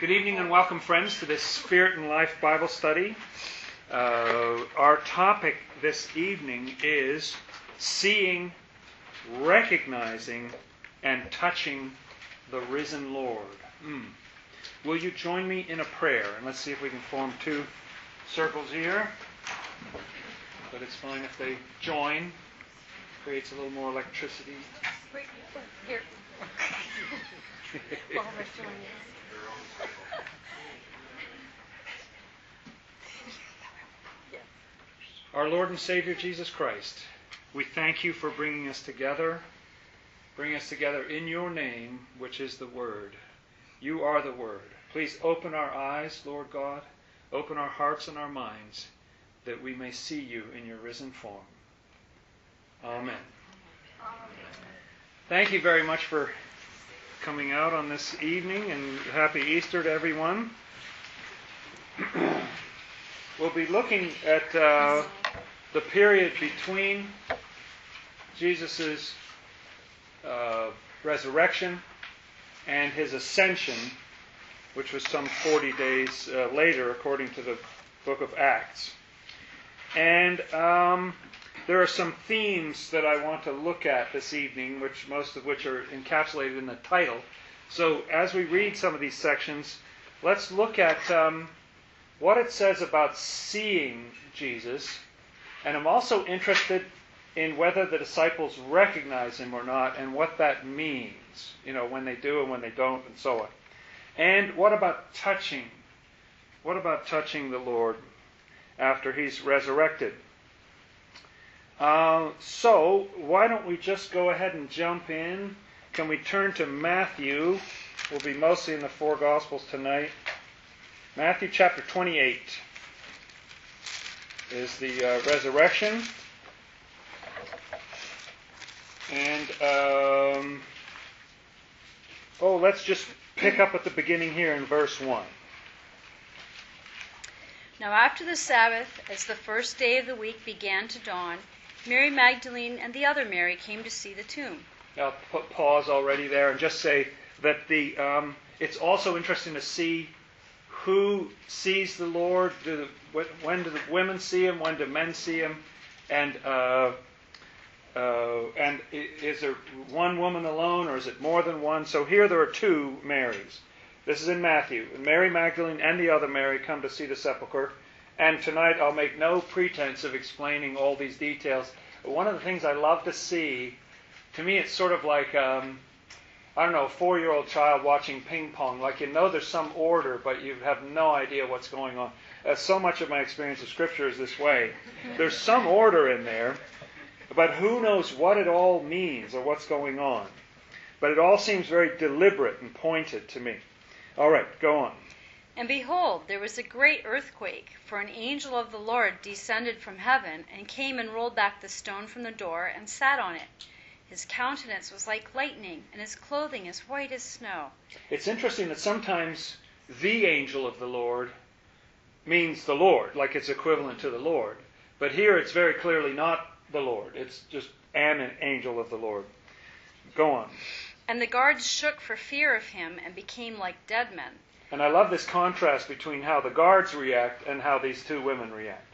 Good evening and welcome, friends, to this Spirit and Life Bible study. Our topic this evening is seeing, recognizing, and touching the risen Lord. Will you join me in a prayer? And let's see if we can form two circles here. But it's fine if they join. Creates a little more electricity. Wait, here. While we're doing this. Our Lord and Savior Jesus Christ, we thank you for bringing us together. Bring us together in your name, which is the Word. You are the Word. Please open our eyes, Lord God. Open our hearts and our minds, that we may see you in your risen form. Amen. Thank you very much for coming out on this evening, and happy Easter to everyone. We'll be looking at the period between Jesus' resurrection and his ascension, which was some 40 days later, according to the book of Acts. And there are some themes that I want to look at this evening, most of which are encapsulated in the title. So as we read some of these sections, let's look at what it says about seeing Jesus. And I'm also interested in whether the disciples recognize him or not, and what that means, when they do and when they don't, and so on. And what about touching? What about touching the Lord after he's resurrected? So, why don't we just go ahead and jump in? Can we turn to Matthew? We'll be mostly in the four Gospels tonight. Matthew chapter 28 is the resurrection. And, let's just pick up at the beginning here in verse 1. Now after the Sabbath, as the first day of the week began to dawn, Mary Magdalene and the other Mary came to see the tomb. I'll pause already there and just say that it's also interesting to see who sees the Lord. When do the women see him? When do men see him? And is there one woman alone, or is it more than one? So here there are two Marys. This is in Matthew. Mary Magdalene and the other Mary come to see the sepulchre. And tonight I'll make no pretense of explaining all these details. But one of the things I love to see, to me it's sort of like, a 4-year-old child watching ping pong. Like there's some order, but you have no idea what's going on. So much of my experience of Scripture is this way. There's some order in there, but who knows what it all means or what's going on. But it all seems very deliberate and pointed to me. All right, go on. And behold, there was a great earthquake, for an angel of the Lord descended from heaven, and came and rolled back the stone from the door, and sat on it. His countenance was like lightning, and his clothing as white as snow. It's interesting that sometimes the angel of the Lord means the Lord, like it's equivalent to the Lord. But here it's very clearly not the Lord. It's just an angel of the Lord. Go on. And the guards shook for fear of him, and became like dead men. And I love this contrast between how the guards react and how these two women react.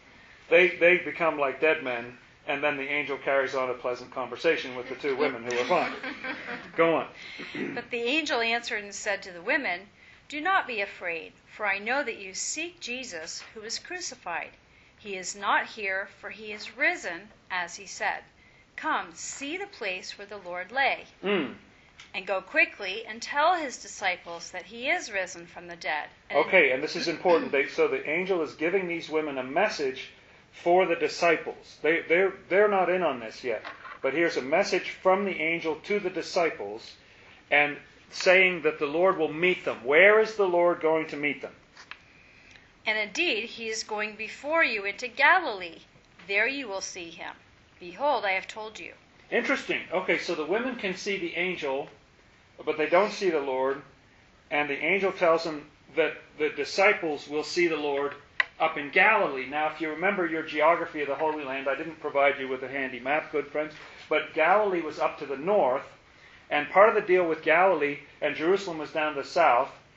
They become like dead men, and then the angel carries on a pleasant conversation with the two women who are fine. Go on. But the angel answered and said to the women, "Do not be afraid, for I know that you seek Jesus, who was crucified. He is not here, for he is risen, as he said. Come, see the place where the Lord lay. And go quickly and tell his disciples that he is risen from the dead." Okay, and this is important. So the angel is giving these women a message for the disciples. They're not in on this yet. But here's a message from the angel to the disciples, and saying that the Lord will meet them. Where is the Lord going to meet them? "And indeed, he is going before you into Galilee. There you will see him. Behold, I have told you." Interesting. Okay, so the women can see the angel, but they don't see the Lord. And the angel tells them that the disciples will see the Lord up in Galilee. Now, if you remember your geography of the Holy Land, I didn't provide you with a handy map, good friends, but Galilee was up to the north, and part of the deal with Galilee, and Jerusalem was down to the south,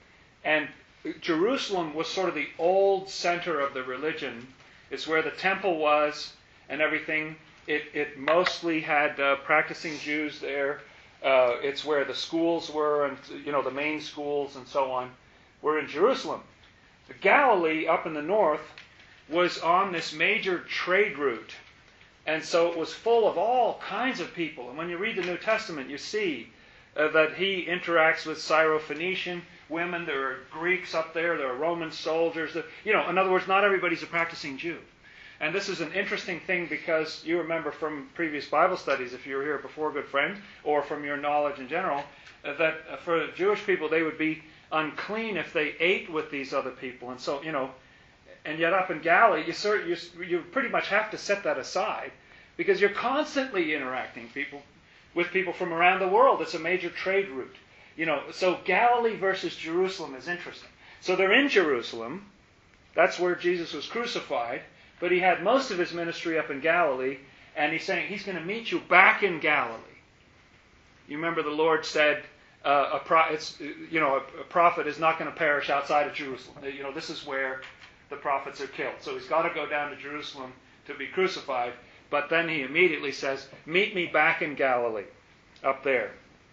And Jerusalem was sort of the old center of the religion. It's where the temple was and everything. It mostly had practicing Jews there. It's where the schools were, and the main schools and so on were in Jerusalem. The Galilee up in the north was on this major trade route. And so it was full of all kinds of people. And when you read the New Testament, you see that he interacts with Syrophoenician women. There are Greeks up there. There are Roman soldiers. In other words, not everybody's a practicing Jew. And this is an interesting thing because you remember from previous Bible studies, if you were here before, good friend, or from your knowledge in general, that for Jewish people, they would be unclean if they ate with these other people. And so, and yet up in Galilee, you pretty much have to set that aside because you're constantly interacting with people from around the world. It's a major trade route. So Galilee versus Jerusalem is interesting. So they're in Jerusalem. That's where Jesus was crucified. But he had most of his ministry up in Galilee, and he's saying he's going to meet you back in Galilee. You remember the Lord said, a prophet is not going to perish outside of Jerusalem. This is where the prophets are killed. So he's got to go down to Jerusalem to be crucified. But then he immediately says, meet me back in Galilee, up there.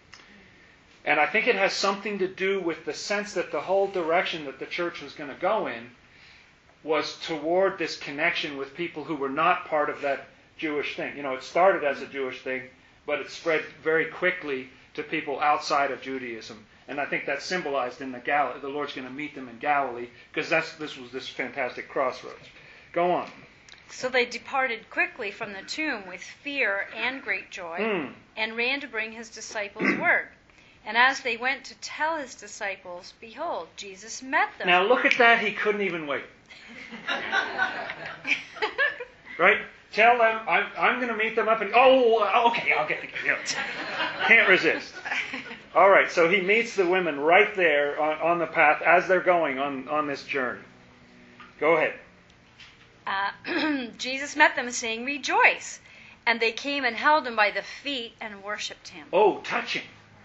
And I think it has something to do with the sense that the whole direction that the church was going to go in was toward this connection with people who were not part of that Jewish thing. It started as a Jewish thing, but it spread very quickly to people outside of Judaism. And I think that's symbolized in the Lord's going to meet them in Galilee, because this was this fantastic crossroads. Go on. So they departed quickly from the tomb with fear and great joy, and ran to bring his disciples word. And as they went to tell his disciples, behold, Jesus met them. Now look at that, he couldn't even wait. Right? Tell them, I'm going to meet them up and, okay, I'll get it. Can't resist. All right, so he meets the women right there on the path as they're going on this journey. Go ahead. Jesus met them saying, rejoice. And they came and held him by the feet and worshipped him. Oh, touching.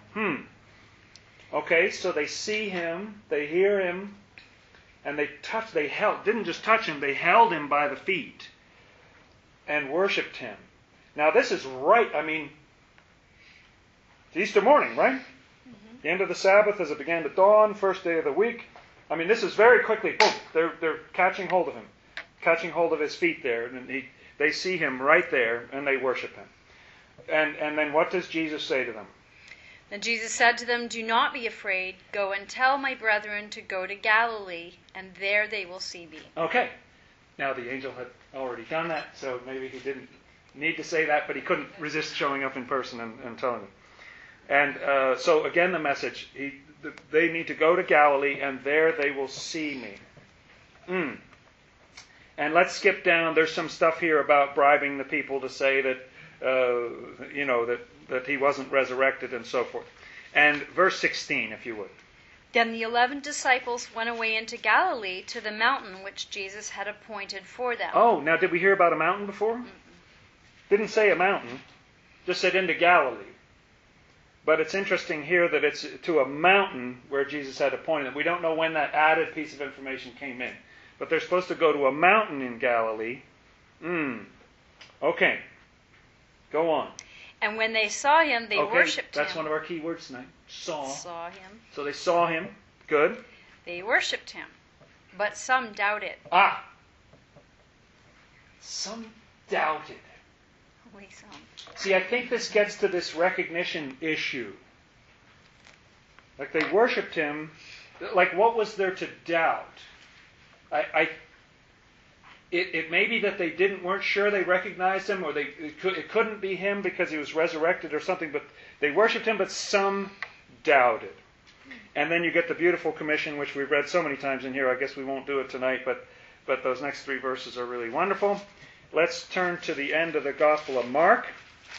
Okay, so they see him, they hear him, and didn't just touch him, they held him by the feet and worshipped him. Now this is right, it's Easter morning, right? Mm-hmm. The end of the Sabbath as it began to dawn, first day of the week. This is very quickly, boom, they're catching hold of him, catching hold of his feet there, and they see him right there, and they worship him. And then what does Jesus say to them? Then Jesus said to them, do not be afraid. Go and tell my brethren to go to Galilee, and there they will see me. Okay. Now the angel had already done that, so maybe he didn't need to say that, but he couldn't resist showing up in person and telling them. And so again the message, they need to go to Galilee, and there they will see me. And let's skip down. There's some stuff here about bribing the people to say that, that he wasn't resurrected and so forth. And verse 16, if you would. Then the 11 disciples went away into Galilee to the mountain which Jesus had appointed for them. Oh, now did we hear about a mountain before? Mm-mm. Didn't say a mountain, just said into Galilee. But it's interesting here that it's to a mountain where Jesus had appointed them. We don't know when that added piece of information came in. But they're supposed to go to a mountain in Galilee. Okay. Go on. And when they saw him, they worshipped him. That's one of our key words tonight. Saw him. So they saw him. Good. They worshipped him. But some doubted. Some doubted. Only some. See, I think this gets to this recognition issue. Like they worshipped him. Like what was there to doubt? It may be that they weren't sure they recognized him, or it couldn't be him because he was resurrected or something, but they worshipped him, but some doubted. And then you get the beautiful commission, which we've read so many times in here. I guess we won't do it tonight, but those next 3 verses are really wonderful. Let's turn to the end of the Gospel of Mark.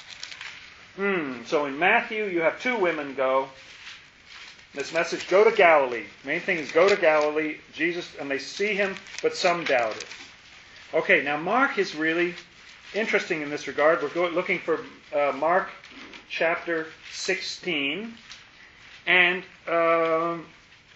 So in Matthew, you have 2 women go. This message, go to Galilee. Main thing is go to Galilee. Jesus, and they see him, but some doubted. Okay, now Mark is really interesting in this regard. We're looking for Mark chapter 16. And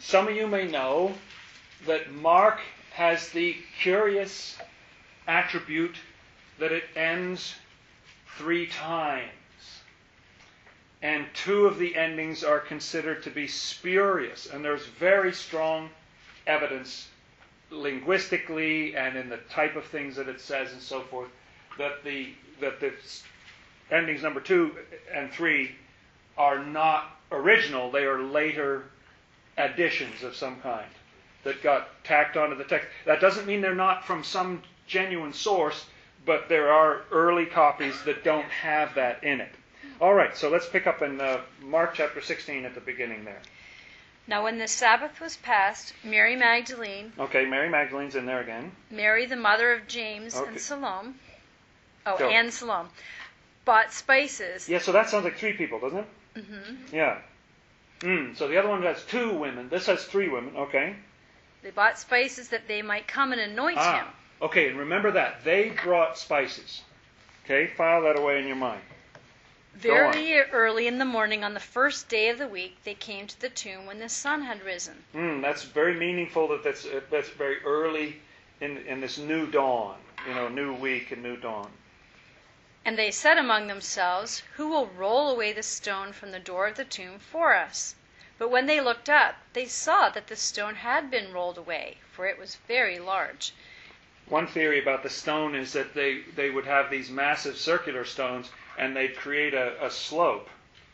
some of you may know that Mark has the curious attribute that it ends 3 times. And 2 of the endings are considered to be spurious. And there's very strong evidence linguistically and in the type of things that it says and so forth that the endings number 2 and 3 are not original. They are later additions of some kind that got tacked onto the text. That doesn't mean they're not from some genuine source, but there are early copies that don't have that in it. All right, so let's pick up in Mark chapter 16 at the beginning there. Now when the Sabbath was past, Mary Magdalene... Okay, Mary Magdalene's in there again. Mary, the mother of James Okay. and Salome... Go. and Salome, bought spices... Yeah, so that sounds like 3 people, doesn't it? Mm-hmm. Yeah. So the other one has 2 women. This has 3 women. Okay. They bought spices that they might come and anoint him. Okay, and remember that. They brought spices. Okay, file that away in your mind. Very early in the morning on the first day of the week, they came to the tomb when the sun had risen. That's very meaningful that's very early in this new dawn. New week and new dawn. And they said among themselves, "Who will roll away the stone from the door of the tomb for us?" But when they looked up, they saw that the stone had been rolled away, for it was very large. One theory about the stone is that they would have these massive circular stones and they'd create a slope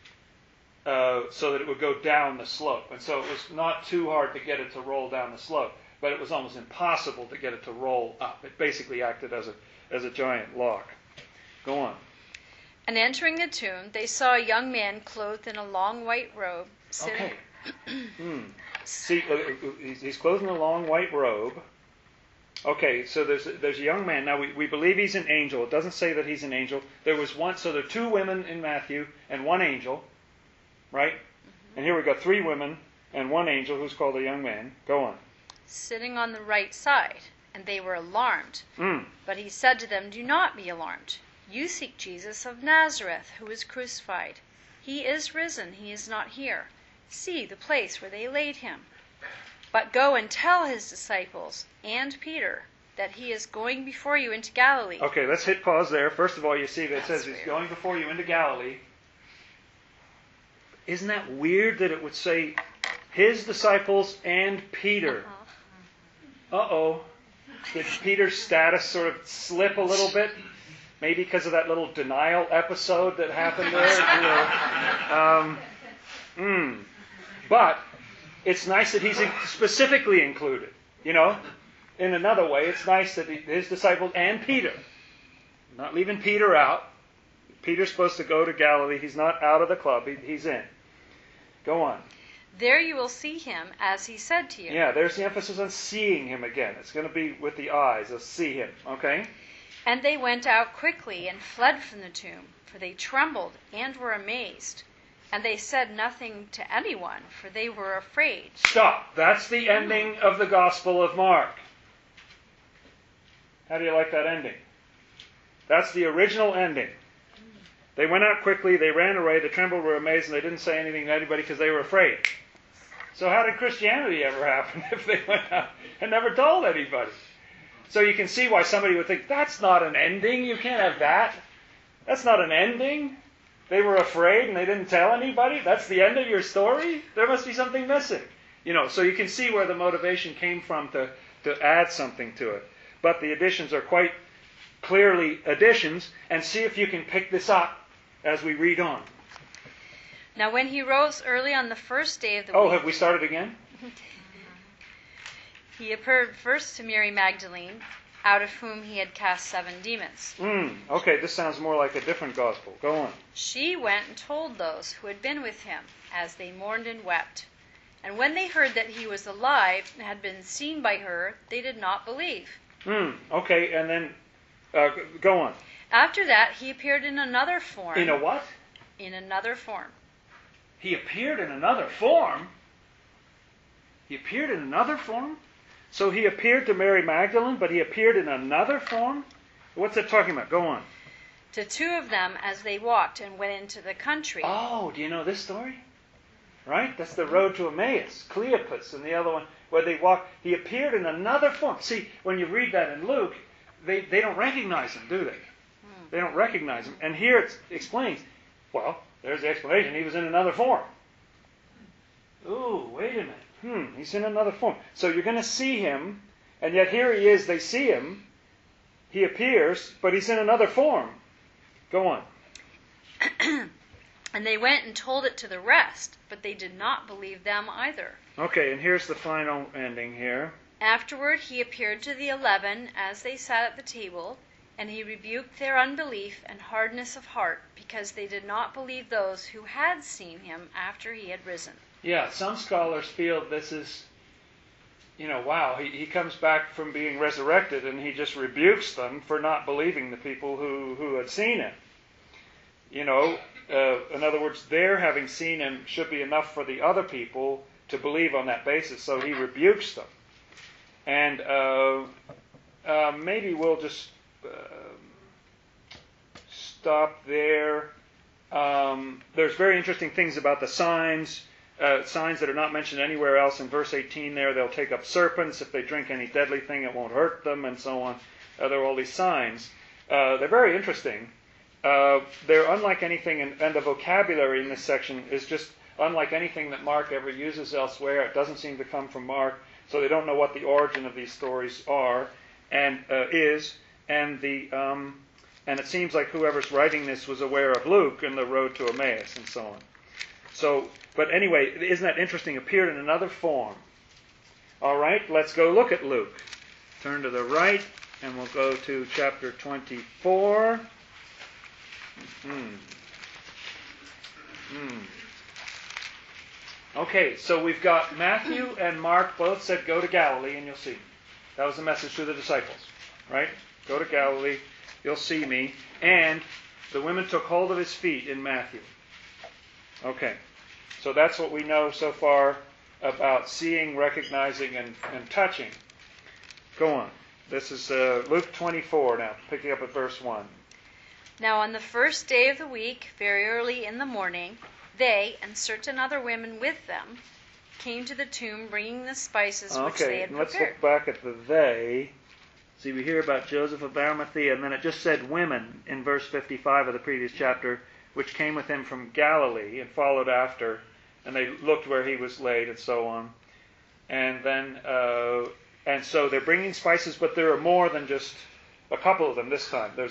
so that it would go down the slope. And so it was not too hard to get it to roll down the slope, but it was almost impossible to get it to roll up. It basically acted as a giant lock. Go on. And entering the tomb, they saw a young man clothed in a long white robe, sitting... Okay. See, he's clothed in a long white robe. Okay, so there's a young man. Now, we believe he's an angel. It doesn't say that he's an angel. There was one, so there are 2 women in Matthew and 1 angel, right? Mm-hmm. And here we got 3 women and 1 angel who's called a young man. Go on. Sitting on the right side, and they were alarmed. But he said to them, "Do not be alarmed. You seek Jesus of Nazareth, who was crucified. He is risen. He is not here. See the place where they laid him. But go and tell his disciples and Peter that he is going before you into Galilee." Okay, let's hit pause there. First of all, you see that it says he's weird. going before you into Galilee. Isn't that weird that it would say his disciples and Peter? Uh-oh. Did Peter's status sort of slip a little bit? Maybe because of that little denial episode that happened there? But it's nice that he's specifically included. In another way, it's nice that his disciples and Peter. Not leaving Peter out. Peter's supposed to go to Galilee. He's not out of the club. He's in. Go on. "There you will see him, as he said to you." Yeah, there's the emphasis on seeing him again. It's going to be with the eyes. They'll see him. Okay? And they went out quickly and fled from the tomb, for they trembled and were amazed. And they said nothing to anyone, for they were afraid. Stop. That's the ending of the Gospel of Mark. How do you like that ending? That's the original ending. They went out quickly, they ran away, they trembled, were amazed, and they didn't say anything to anybody because they were afraid. So how did Christianity ever happen if they went out and never told anybody? So you can see why somebody would think, that's not an ending, you can't have that. That's not an ending. They were afraid and they didn't tell anybody. That's the end of your story? There must be something missing. So you can see where the motivation came from to add something to it. But the additions are quite clearly additions, and see if you can pick this up as we read on. Now when he rose early on the first day of the Oh, week... have we started again? He appeared first to Mary Magdalene, out of whom he had cast 7 demons. Okay, this sounds more like a different gospel. Go on. She went and told those who had been with him, as they mourned and wept. And when they heard that he was alive and had been seen by her, they did not believe. Okay, and then go on. After that, he appeared in another form. In a what? In another form. He appeared in another form? He appeared in another form? So he appeared to Mary Magdalene, but he appeared in another form? What's it talking about? Go on. To 2 of them as they walked and went into the country. Oh, do you know this story? right? That's the road to Emmaus. Cleopas and the other one where they walk. He appeared in another form. See, when you read that in Luke, they don't recognize him, do they? They don't recognize him. And here it explains, well, there's the explanation. He was in another form. Ooh, wait a minute. He's in another form. So you're going to see him, and yet here he is. They see him. He appears, but he's in another form. Go on. And they went and told it to the rest, but they did not believe them either. Okay, and here's the final ending here. Afterward he appeared to the 11 as they sat at the table, and he rebuked their unbelief and hardness of heart, because they did not believe those who had seen him after he had risen. Yeah, some scholars feel this is, wow, he comes back from being resurrected and he just rebukes them for not believing the people who had seen him. In other words, their having seen him should be enough for the other people to believe on that basis, so he rebukes them. And maybe we'll just stop there. There's very interesting things about the signs that are not mentioned anywhere else. In verse 18 there, they'll take up serpents. If they drink any deadly thing, it won't hurt them, and so on. There are all these signs. They're very interesting. They're unlike anything, and the vocabulary in this section is just unlike anything that Mark ever uses elsewhere. It doesn't seem to come from Mark, so they don't know what the origin of these stories are and is. And it seems like whoever's writing this was aware of Luke and the road to Emmaus and so on. So, but anyway, isn't that interesting? Appeared in another form. All right, let's go look at Luke. Turn to the right, and we'll go to chapter 24. Okay, so we've got Matthew and Mark both said, go to Galilee and you'll see me. That was the message to the disciples, right? Go to Galilee, you'll see me. And the women took hold of his feet in Matthew. Okay, so that's what we know so far about seeing, recognizing, and touching. Go on. This is Luke 24 now, picking up at verse 1. Now on the first day of the week, very early in the morning, they, and certain other women with them, came to the tomb bringing the spices which they had prepared. Let's look back at the they. See, we hear about Joseph of Arimathea, and then it just said women in verse 55 of the previous chapter, which came with him from Galilee and followed after, and they looked where he was laid and so on. And then, and so they're bringing spices, but there are more than just a couple of them this time. There's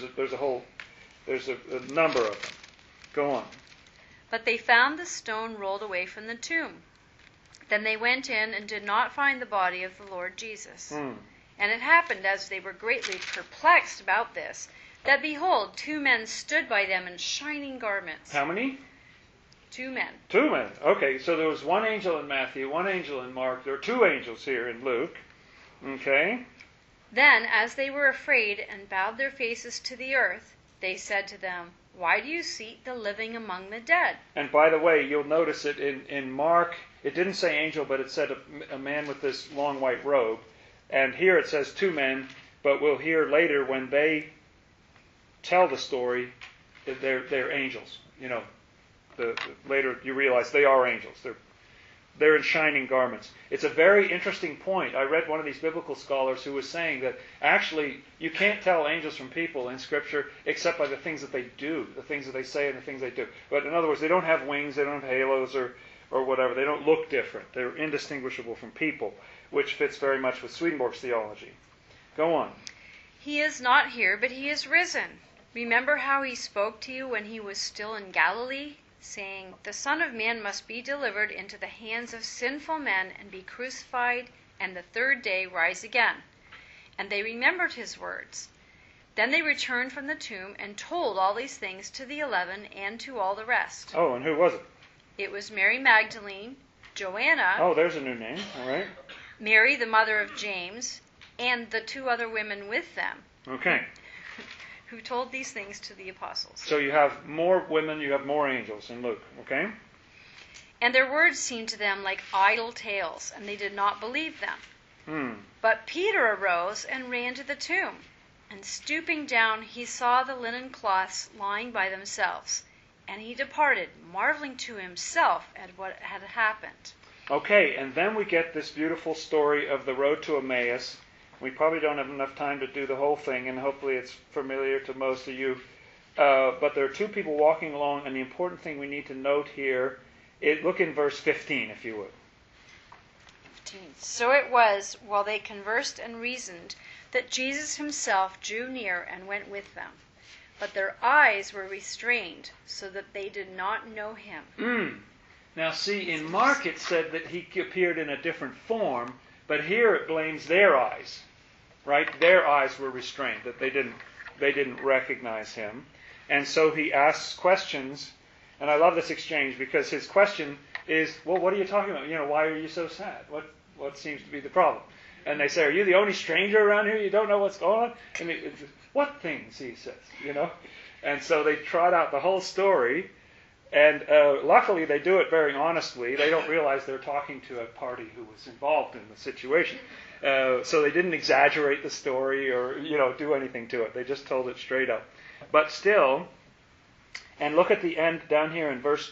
a number of them. Go on. But they found the stone rolled away from the tomb. Then they went in and did not find the body of the Lord Jesus. And it happened, as they were greatly perplexed about this, that behold, 2 men stood by them in shining garments. How many? 2 men. 2 men. Okay, so there was 1 angel in Matthew, 1 angel in Mark. There are 2 angels here in Luke. Okay. Then, as they were afraid and bowed their faces to the earth, they said to them, why do you seek the living among the dead? And by the way, you'll notice it in Mark, it didn't say angel, but it said a man with this long white robe. And here it says 2 men, but we'll hear later when they tell the story, they're angels. Later you realize they are angels. They're in shining garments. It's a very interesting point. I read one of these biblical scholars who was saying that actually you can't tell angels from people in Scripture except by the things that they do, the things that they say and the things they do. But in other words, they don't have wings, they don't have halos or whatever. They don't look different. They're indistinguishable from people, which fits very much with Swedenborg's theology. Go on. He is not here, but he is risen. Remember how he spoke to you when he was still in Galilee, saying, the Son of Man must be delivered into the hands of sinful men and be crucified, and the 3rd day rise again. And they remembered his words. Then they returned from the tomb and told all these things to the 11 and to all the rest. Oh, and who was it? It was Mary Magdalene, Joanna. Oh, there's a new name. All right. Mary, the mother of James, and the 2 other women with them. Okay. Who told these things to the apostles. So you have more women, you have more angels in Luke, okay? And their words seemed to them like idle tales, and they did not believe them. But Peter arose and ran to the tomb, and stooping down he saw the linen cloths lying by themselves, And he departed, marveling to himself at what had happened. Okay, and then we get this beautiful story of the road to Emmaus. We probably don't have enough time to do the whole thing, and hopefully it's familiar to most of you. But there are two people walking along, and the important thing we need to note here, look in verse 15, if you would. 15. So it was, while they conversed and reasoned, that Jesus himself drew near and went with them. But their eyes were restrained, so that they did not know him. Now see, in Mark it said that he appeared in a different form, but here it blames their eyes, right? Their eyes were restrained, that they didn't recognize him. And so he asks questions, and I love this exchange because his question is, well, what are you talking about? Why are you so sad? What seems to be the problem? And they say, are you the only stranger around here? You don't know what's going on? And what things, he says, And so they trot out the whole story, and luckily they do it very honestly. They don't realize they're talking to a party who was involved in the situation. So they didn't exaggerate the story or, do anything to it. They just told it straight up. But still, and look at the end down here in verse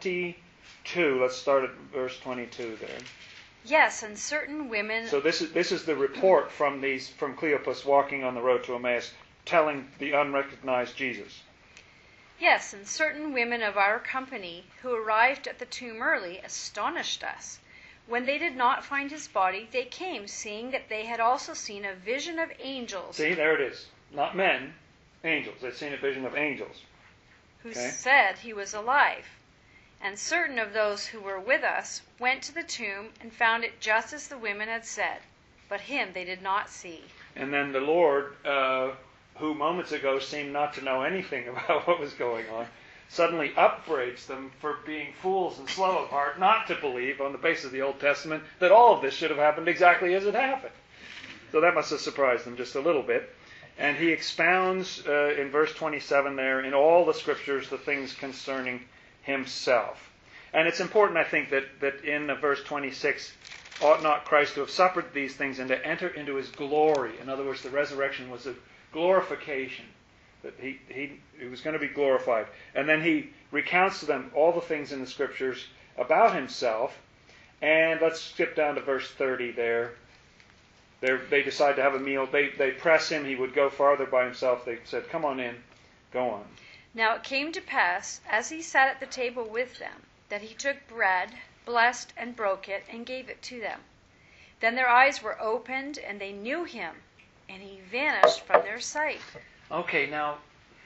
22. Let's start at verse 22 there. Yes, and certain women... So this is the report from Cleopas walking on the road to Emmaus, telling the unrecognized Jesus. Yes, and certain women of our company who arrived at the tomb early astonished us. When they did not find his body, they came, seeing that they had also seen a vision of angels. See, there it is. Not men, angels. They'd seen a vision of angels. Who said he was alive. And certain of those who were with us went to the tomb and found it just as the women had said, but him they did not see. And then the Lord, who moments ago seemed not to know anything about what was going on, suddenly upbraids them for being fools and slow of heart, not to believe, on the basis of the Old Testament, that all of this should have happened exactly as it happened. So that must have surprised them just a little bit. And he expounds in verse 27 there, in all the Scriptures, the things concerning himself. And it's important, I think, that in verse 26, ought not Christ to have suffered these things and to enter into his glory? In other words, the resurrection was a glorification, that he was going to be glorified. And then he recounts to them all the things in the Scriptures about himself. And let's skip down to verse 30 there. They decide to have a meal. They press him. He would go farther by himself. They said, come on in. Go on. Now it came to pass, as he sat at the table with them, that he took bread, blessed and broke it, and gave it to them. Then their eyes were opened, and they knew him, and he vanished from their sight. Okay, now,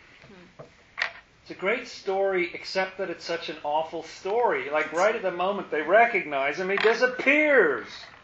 it's a great story, except that it's such an awful story. Like right at the moment they recognize him, he disappears.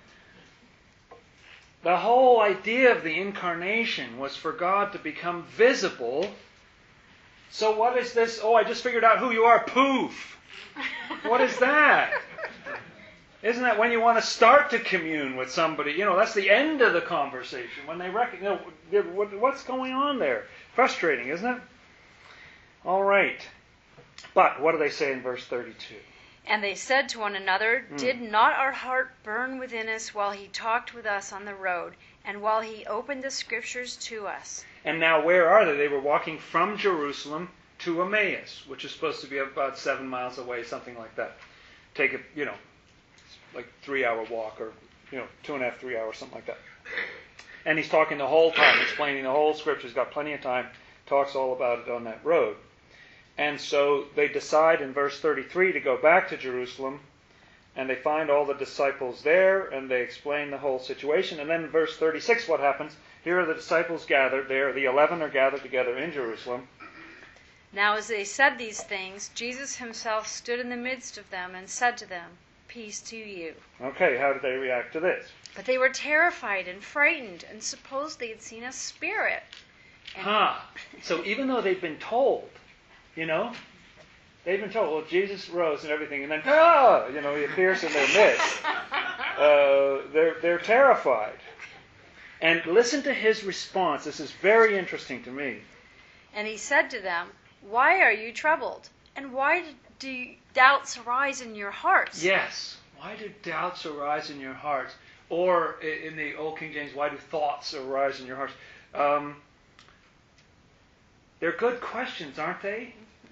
The whole idea of the incarnation was for God to become visible. So what is this? Oh, I just figured out who you are. Poof! What is that? Isn't that when you want to start to commune with somebody? That's the end of the conversation. When they recognize, what's going on there? Frustrating, isn't it? All right. But what do they say in verse 32? And they said to one another, Did not our heart burn within us while he talked with us on the road, and while he opened the Scriptures to us? And now where are they? They were walking from Jerusalem to Emmaus, which is supposed to be about 7 miles away, something like that. Take it, like 3-hour walk, or 2.5, 3 hours, something like that. And he's talking the whole time, explaining the whole Scripture. He's got plenty of time, talks all about it on that road. And so they decide in verse 33 to go back to Jerusalem, and they find all the disciples there, and they explain the whole situation. And then in verse 36, what happens? Here are the disciples gathered there. The 11 are gathered together in Jerusalem. Now as they said these things, Jesus himself stood in the midst of them and said to them, Peace to you. Okay, how did they react to this? But they were terrified and frightened, and supposed they had seen a spirit. So even though they've been told, they've been told, well, Jesus rose and everything, and then, he appears in their midst. They're terrified. And listen to his response. This is very interesting to me. And he said to them, Why are you troubled? And why do doubts arise in your hearts? Yes. Why do doubts arise in your hearts? Or in the Old King James, why do thoughts arise in your hearts? They're good questions, aren't they?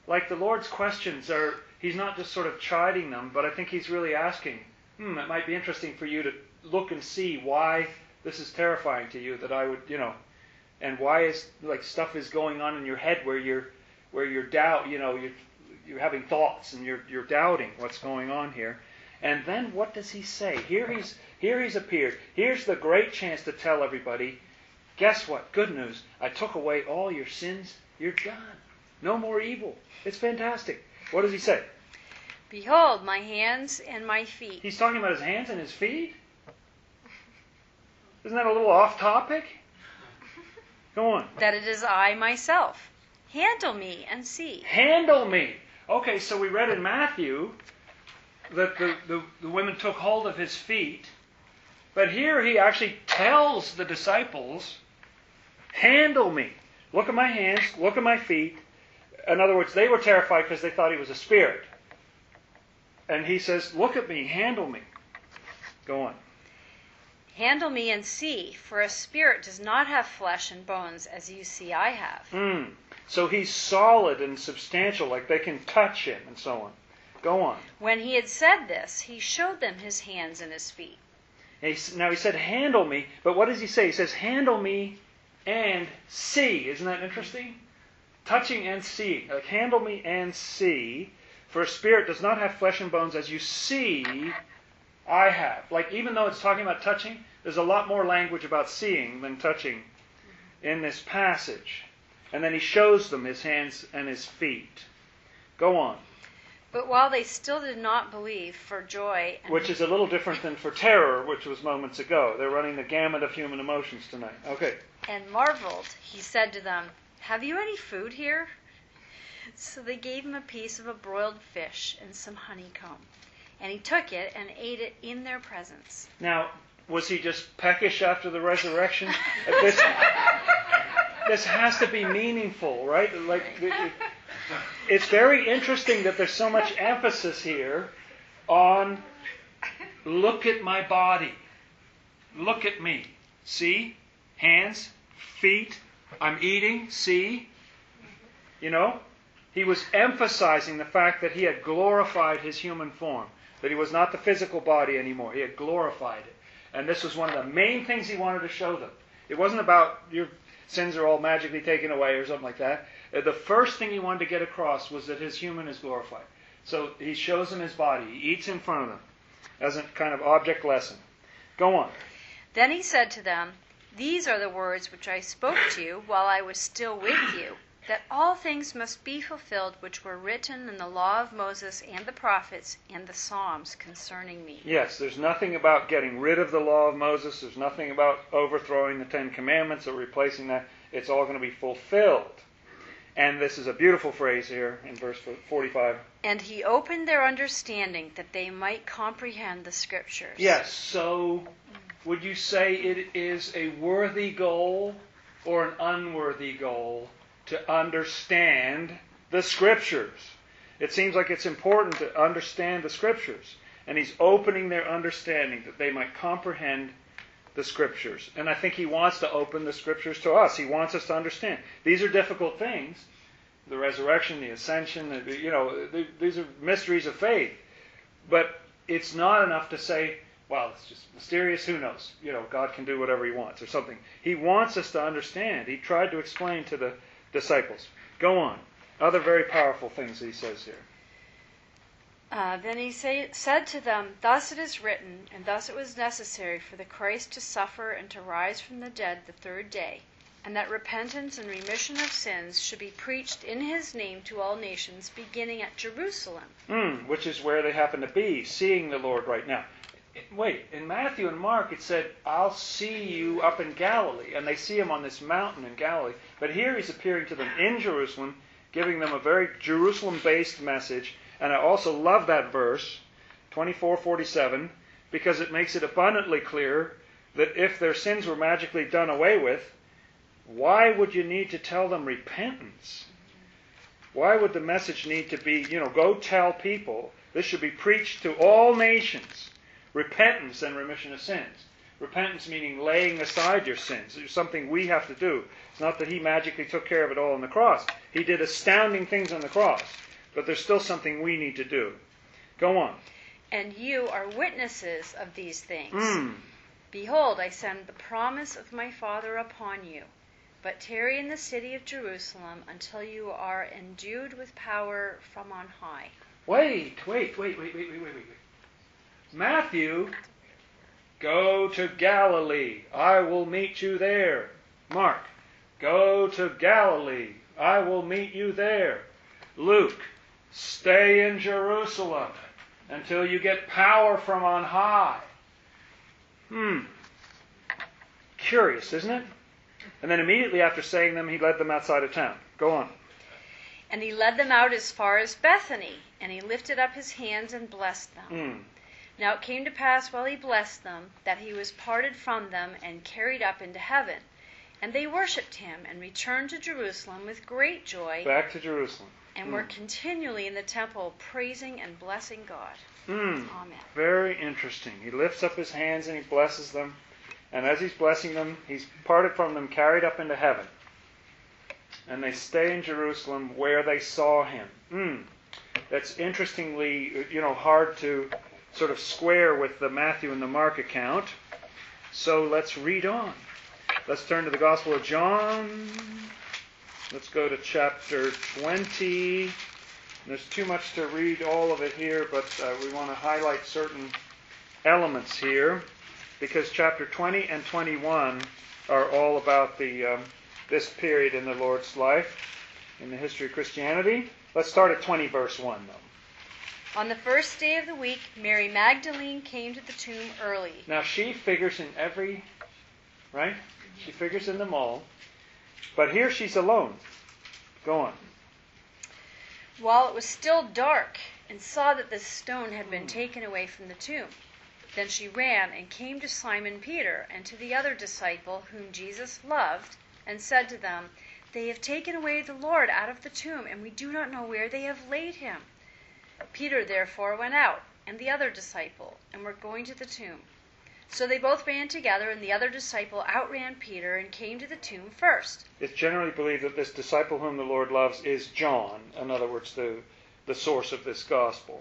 like the Lord's questions are, he's not just sort of chiding them, but I think he's really asking, it might be interesting for you to look and see why this is terrifying to you, that I would, and why is, like, stuff is going on in your head where you're doubt, you're having thoughts and you're doubting what's going on here. And then what does he say? Here he's appeared. Here's the great chance to tell everybody, guess what? Good news. I took away all your sins. You're done. No more evil. It's fantastic. What does he say? Behold, my hands and my feet. He's talking about his hands and his feet? Isn't that a little off topic? Go on. That it is I myself. Handle me and see. Handle me. Okay, so we read in Matthew that the women took hold of his feet. But here he actually tells the disciples, handle me. Look at my hands, look at my feet. In other words, they were terrified because they thought he was a spirit. And he says, look at me, handle me. Go on. Handle me and see, for a spirit does not have flesh and bones as you see I have. So he's solid and substantial, like they can touch him and so on. Go on. When he had said this, he showed them his hands and his feet. Now he said, handle me, but what does he say? He says, handle me and see. Isn't that interesting? Touching and seeing. Like, handle me and see, for a spirit does not have flesh and bones as you see I have. Like, even though it's talking about touching, there's a lot more language about seeing than touching in this passage. And then he shows them his hands and his feet. Go on. But while they still did not believe for joy... Which is a little different than for terror, which was moments ago. They're running the gamut of human emotions tonight. Okay. And marveled, he said to them, have you any food here? So they gave him a piece of a broiled fish and some honeycomb. And he took it and ate it in their presence. Now, was he just peckish after the resurrection? This has to be meaningful, right? It's very interesting that there's so much emphasis here on look at my body. Look at me. See? Hands, feet. I'm eating. See? He was emphasizing the fact that he had glorified his human form. That he was not the physical body anymore. He had glorified it. And this was one of the main things he wanted to show them. It wasn't about your sins are all magically taken away or something like that. The first thing he wanted to get across was that his human is glorified. So he shows them his body. He eats in front of them as a kind of object lesson. Go on. Then he said to them, these are the words which I spoke to you while I was still with you, that all things must be fulfilled which were written in the law of Moses and the prophets and the Psalms concerning me. Yes, there's nothing about getting rid of the law of Moses. There's nothing about overthrowing the Ten Commandments or replacing that. It's all going to be fulfilled. And this is a beautiful phrase here in verse 45. And he opened their understanding that they might comprehend the Scriptures. Yes, so would you say it is a worthy goal or an unworthy goal to understand the Scriptures? It seems like it's important to understand the Scriptures. And he's opening their understanding that they might comprehend the Scriptures. And I think he wants to open the Scriptures to us. He wants us to understand. These are difficult things. The resurrection, the ascension, these are mysteries of faith. But it's not enough to say, well, it's just mysterious, who knows? God can do whatever he wants or something. He wants us to understand. He tried to explain to the disciples. Go on. Other very powerful things he says here. Then he said to them, thus it is written, and thus it was necessary for the Christ to suffer and to rise from the dead the third day, and that repentance and remission of sins should be preached in his name to all nations, beginning at Jerusalem. Which is where they happen to be, seeing the Lord right now. Wait, in Matthew and Mark it said, I'll see you up in Galilee. And they see him on this mountain in Galilee. But here he's appearing to them in Jerusalem, giving them a very Jerusalem-based message. And I also love that verse, 24:47, because it makes it abundantly clear that if their sins were magically done away with, why would you need to tell them repentance? Why would the message need to be, go tell people, this should be preached to all nations, repentance and remission of sins? Repentance meaning laying aside your sins. It's something we have to do. It's not that he magically took care of it all on the cross. He did astounding things on the cross. But there's still something we need to do. Go on. And you are witnesses of these things. Behold, I send the promise of my Father upon you. But tarry in the city of Jerusalem until you are endued with power from on high. Wait. Matthew, go to Galilee. I will meet you there. Mark, go to Galilee. I will meet you there. Luke, stay in Jerusalem until you get power from on high. Curious, isn't it? And then immediately after saying them, he led them outside of town. Go on. And he led them out as far as Bethany, and he lifted up his hands and blessed them. Now it came to pass while he blessed them, that he was parted from them and carried up into heaven. And they worshipped him and returned to Jerusalem with great joy. Back to Jerusalem. And were continually in the temple praising and blessing God. Amen. Very interesting. He lifts up his hands and he blesses them. And as he's blessing them, he's parted from them, carried up into heaven. And they stay in Jerusalem where they saw him. That's interestingly, hard to sort of square with the Matthew and the Mark account. So let's read on. Let's turn to the Gospel of John. Let's go to chapter 20. There's too much to read all of it here, but we want to highlight certain elements here, because chapter 20 and 21 are all about this period in the Lord's life, in the history of Christianity. Let's start at 20, verse 1, though. On the first day of the week, Mary Magdalene came to the tomb early. Now she figures in every, right? She figures in them all. But here she's alone. Go on. While it was still dark, and saw that the stone had been taken away from the tomb. Then she ran and came to Simon Peter and to the other disciple whom Jesus loved, and said to them, They have taken away the Lord out of the tomb, and we do not know where they have laid him. Peter therefore went out, and the other disciple, and were going to the tomb. So they both ran together, and the other disciple outran Peter and came to the tomb first. It's generally believed that this disciple whom the Lord loves is John, in other words, the source of this gospel.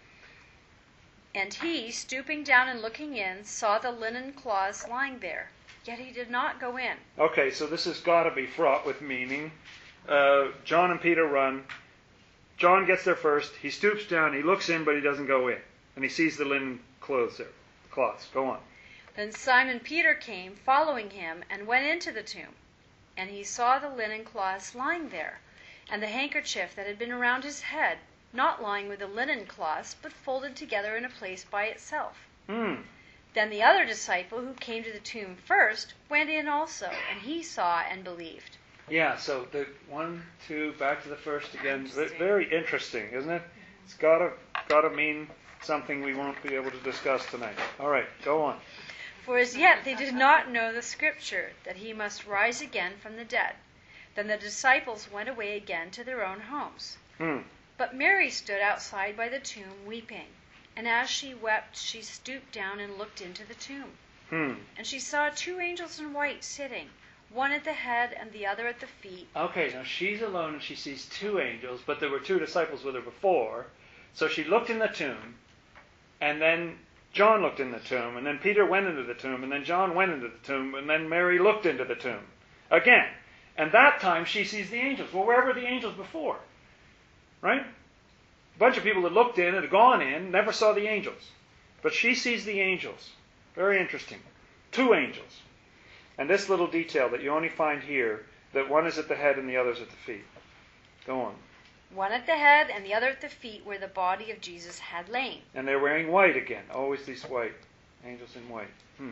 And he, stooping down and looking in, saw the linen cloths lying there, yet he did not go in. Okay, so this has got to be fraught with meaning. John and Peter run. John gets there first. He stoops down, he looks in, but he doesn't go in. And he sees the linen clothes there. Cloths. Go on. Then Simon Peter came, following him, and went into the tomb. And he saw the linen cloths lying there, and the handkerchief that had been around his head, not lying with the linen cloths, but folded together in a place by itself. Then the other disciple, who came to the tomb first, went in also, and he saw and believed. Yeah, so the 1, 2, back to the first again. Very interesting, isn't it? It's got to mean something we won't be able to discuss tonight. All right, go on. For as yet they did not know the scripture, that he must rise again from the dead. Then the disciples went away again to their own homes. But Mary stood outside by the tomb weeping. And as she wept, she stooped down and looked into the tomb. And she saw 2 angels in white sitting, one at the head and the other at the feet. Okay, now she's alone and she sees 2 angels, but there were 2 disciples with her before. So she looked in the tomb, and then John looked in the tomb, and then Peter went into the tomb, and then John went into the tomb, and then Mary looked into the tomb again. And that time she sees the angels. Well, where were the angels before? Right? A bunch of people that looked in and had gone in never saw the angels. But she sees the angels. Very interesting. 2 angels. And this little detail that you only find here, that one is at the head and the other is at the feet. Go on. One at the head and the other at the feet where the body of Jesus had lain. And they're wearing white again. Always these white. Angels in white.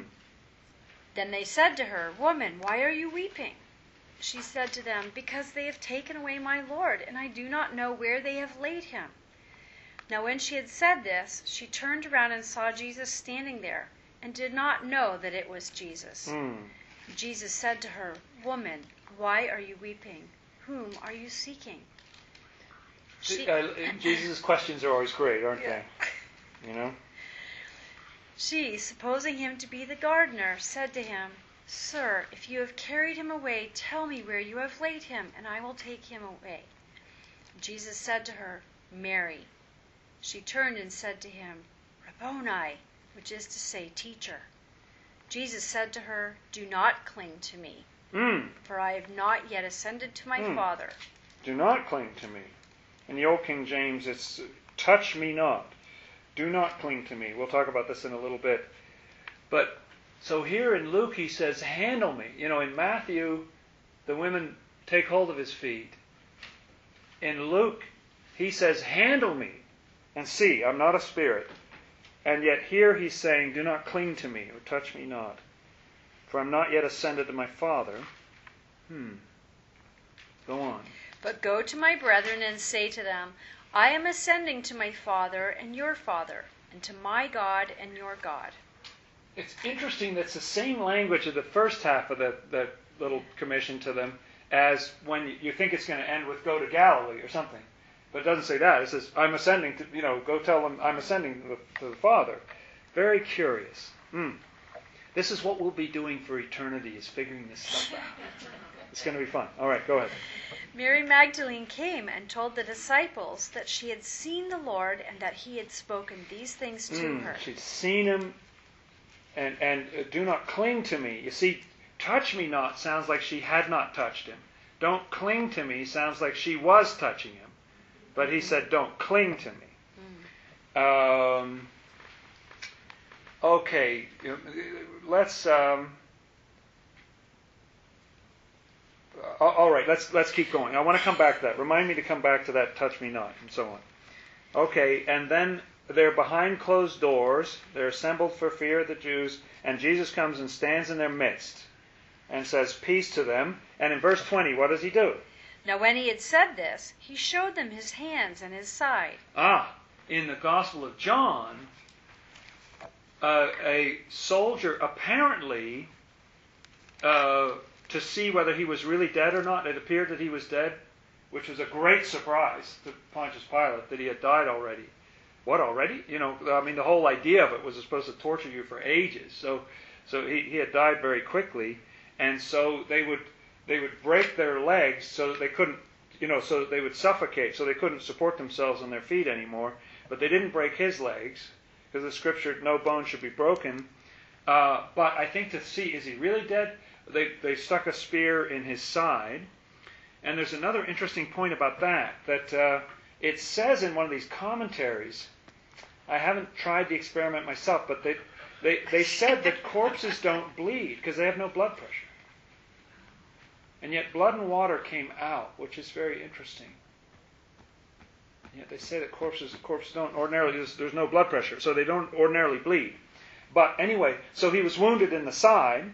Then they said to her, Woman, why are you weeping? She said to them, Because they have taken away my Lord, and I do not know where they have laid him. Now when she had said this, she turned around and saw Jesus standing there, and did not know that it was Jesus. Jesus said to her, Woman, why are you weeping? Whom are you seeking? Jesus' questions are always great, aren't they? You know? She, supposing him to be the gardener, said to him, Sir, if you have carried him away, tell me where you have laid him, and I will take him away. Jesus said to her, Mary. She turned and said to him, Rabboni, which is to say, Teacher. Jesus said to her, Do not cling to me, for I have not yet ascended to my Father. Do not cling to me. In the Old King James, it's touch me not. Do not cling to me. We'll talk about this in a little bit. But so here in Luke, he says, handle me. In Matthew, the women take hold of his feet. In Luke, he says, handle me and see, I'm not a spirit. And yet here he's saying, do not cling to me or touch me not, for I'm not yet ascended to my Father. Go on. But go to my brethren and say to them, I am ascending to my Father and your Father, and to my God and your God. It's interesting that's the same language of the first half of the little commission to them as when you think it's going to end with go to Galilee or something. But it doesn't say that. It says, I'm ascending to, go tell them I'm ascending to the Father. Very curious. This is what we'll be doing for eternity, is figuring this stuff out. It's going to be fun. All right, go ahead. Mary Magdalene came and told the disciples that she had seen the Lord and that he had spoken these things to her. She'd seen him, and do not cling to me. You see, touch me not sounds like she had not touched him. Don't cling to me sounds like she was touching him. But he said, don't cling to me. Okay, let's... all right, let's keep going. I want to come back to that. Remind me to come back to that, touch me not, and so on. Okay, and then they're behind closed doors. They're assembled for fear of the Jews. And Jesus comes and stands in their midst and says, peace to them. And in verse 20, what does he do? Now when he had said this, he showed them his hands and his side. In the Gospel of John, a soldier apparently, to see whether he was really dead or not, it appeared that he was dead, which was a great surprise to Pontius Pilate, that he had died already. What, already? The whole idea of it was supposed to torture you for ages. So he had died very quickly, and so they would break their legs so that they couldn't, so that they would suffocate, so they couldn't support themselves on their feet anymore. But they didn't break his legs, because the scripture, no bone should be broken. But I think to see, is he really dead? They stuck a spear in his side. And there's another interesting point about that it says in one of these commentaries, I haven't tried the experiment myself, but they said that corpses don't bleed because they have no blood pressure. And yet blood and water came out, which is very interesting. And yet they say that corpses don't ordinarily, there's no blood pressure, so they don't ordinarily bleed. But anyway, so he was wounded in the side.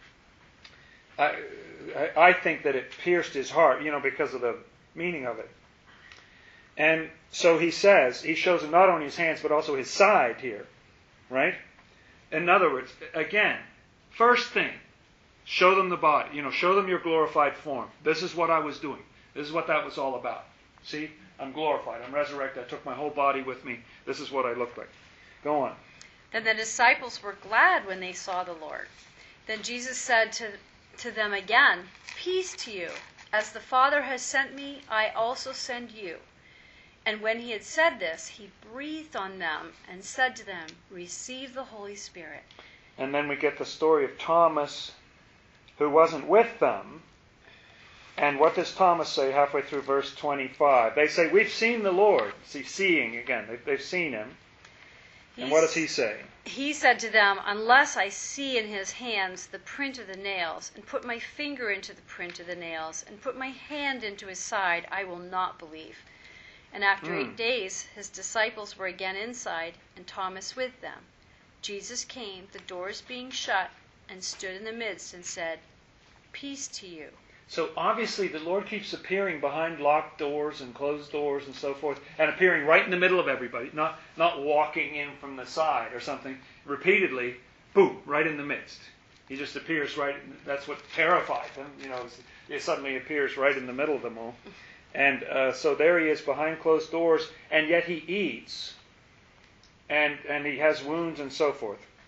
I think that it pierced his heart, because of the meaning of it. And so he shows him not only his hands, but also his side here. Right? In other words, again, first thing, show them the body. Show them your glorified form. This is what I was doing. This is what that was all about. See? I'm glorified. I'm resurrected. I took my whole body with me. This is what I look like. Go on. Then the disciples were glad when they saw the Lord. Then Jesus said to them again, peace to you. As the Father has sent me, I also send you. And when he had said this, he breathed on them and said to them, receive the Holy Spirit. And then we get the story of Thomas, who wasn't with them. And what does Thomas say halfway through verse 25? They say, we've seen the Lord. See, seeing again. They've seen him. And what does he say? He said to them, unless I see in his hands the print of the nails, and put my finger into the print of the nails, and put my hand into his side, I will not believe. And after 8 days, his disciples were again inside, and Thomas with them. Jesus came, the doors being shut, and stood in the midst and said, peace to you. So obviously the Lord keeps appearing behind locked doors and closed doors and so forth, and appearing right in the middle of everybody, not walking in from the side or something. Repeatedly, boom, right in the midst. He just appears right. That's what terrified them. He suddenly appears right in the middle of them all. And so there he is behind closed doors, and yet he eats, and he has wounds and so forth.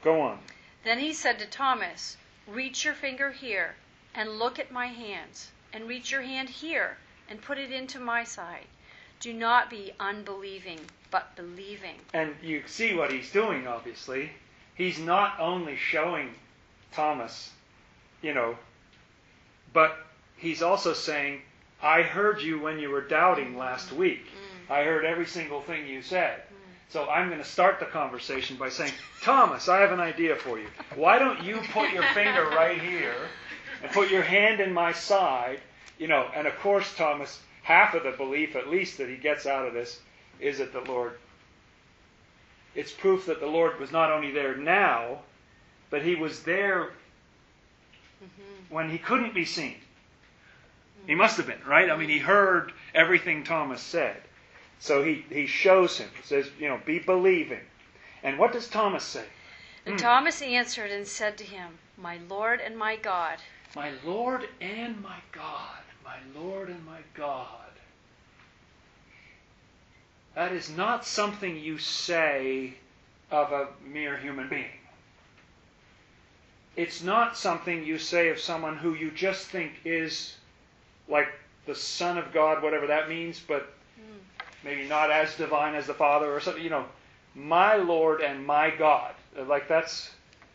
Go on. Then he said to Thomas, "Reach your finger here, and look at my hands, and reach your hand here, and put it into my side. Do not be unbelieving, but believing." And you see what he's doing, obviously. He's not only showing Thomas, but he's also saying, I heard you when you were doubting last week. I heard every single thing you said. So I'm going to start the conversation by saying, Thomas, I have an idea for you. Why don't you put your finger right here and put your hand in my side? And of course, Thomas, half of the belief at least that he gets out of this is that the Lord, it's proof that the Lord was not only there now, but he was there when he couldn't be seen. He must have been, right? I mean, he heard everything Thomas said. So he shows him. He says, be believing. And what does Thomas say? And Thomas answered and said to him, "My Lord and my God." My Lord and my God. My Lord and my God. That is not something you say of a mere human being. It's not something you say of someone who you just think is like the Son of God, whatever that means, but maybe not as divine as the Father or something. My Lord and my God. Like that's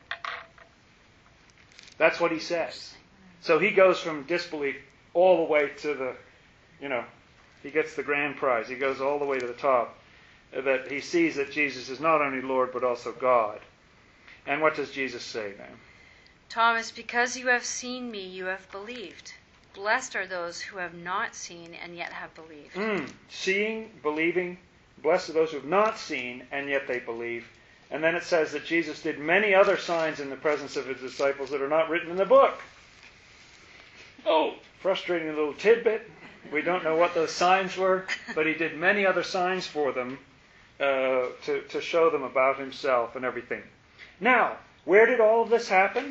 what he says. So he goes from disbelief all the way to the, he gets the grand prize. He goes all the way to the top. That he sees that Jesus is not only Lord but also God. And what does Jesus say now? "Thomas, because you have seen me, you have believed. Blessed are those who have not seen and yet have believed." Seeing, believing. Blessed are those who have not seen and yet they believe. And then it says that Jesus did many other signs in the presence of his disciples that are not written in the book. Oh, frustrating little tidbit. We don't know what those signs were, but he did many other signs for them to show them about himself and everything. Now, where did all of this happen?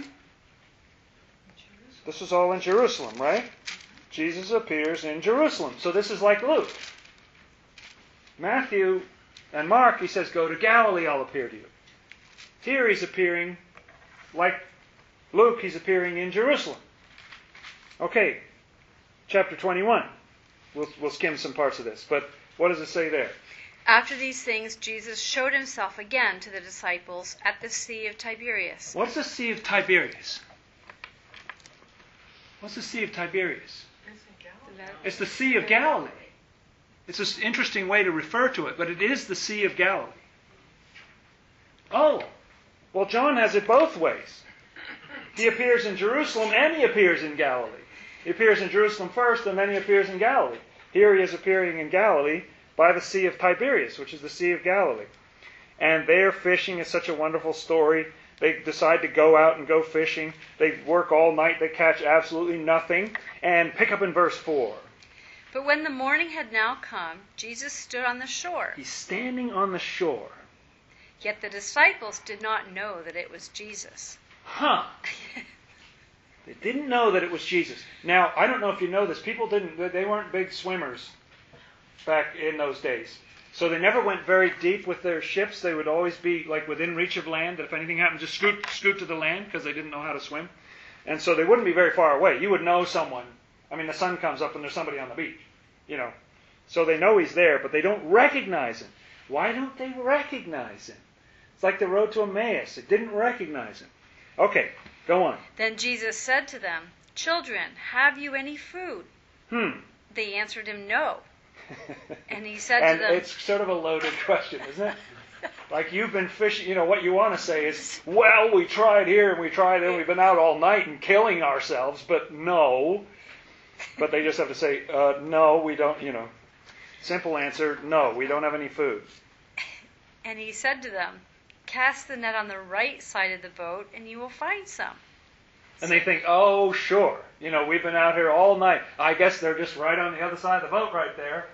This is all in Jerusalem, right? Jesus appears in Jerusalem. So this is like Luke. Matthew and Mark, he says, go to Galilee, I'll appear to you. Here he's appearing, like Luke, he's appearing in Jerusalem. Okay, chapter 21. We'll skim some parts of this. But what does it say there? After these things, Jesus showed himself again to the disciples at the Sea of Tiberias. What's the Sea of Tiberias? What's the Sea of Tiberias? It's the Sea of Galilee. It's an interesting way to refer to it, but it is the Sea of Galilee. Oh, well, John has it both ways. He appears in Jerusalem and he appears in Galilee. He appears in Jerusalem first and then he appears in Galilee. Here he is appearing in Galilee by the Sea of Tiberias, which is the Sea of Galilee. And there fishing is such a wonderful story. They decide to go out and go fishing. They work all night. They catch absolutely nothing. And pick up in verse 4. But when the morning had now come, Jesus stood on the shore. He's standing on the shore. Yet the disciples did not know that it was Jesus. They didn't know that it was Jesus. Now, I don't know if you know this. They weren't big swimmers back in those days. So they never went very deep with their ships. They would always be like within reach of land. If anything happened, just scoot to the land because they didn't know how to swim. And so they wouldn't be very far away. You would know someone. I mean, the sun comes up and there's somebody on the beach. So they know he's there, but they don't recognize him. Why don't they recognize him? It's like the road to Emmaus. They didn't recognize him. Okay, go on. Then Jesus said to them, "Children, have you any food?" They answered him, "No." And he said to them... And it's sort of a loaded question, isn't it? Like you've been fishing, what you want to say is, well, we tried here and we tried there, we've been out all night and killing ourselves, but no. But they just have to say, no, we don't, Simple answer, no, we don't have any food. And he said to them, "Cast the net on the right side of the boat and you will find some." And they think, oh, sure, we've been out here all night. I guess they're just right on the other side of the boat right there.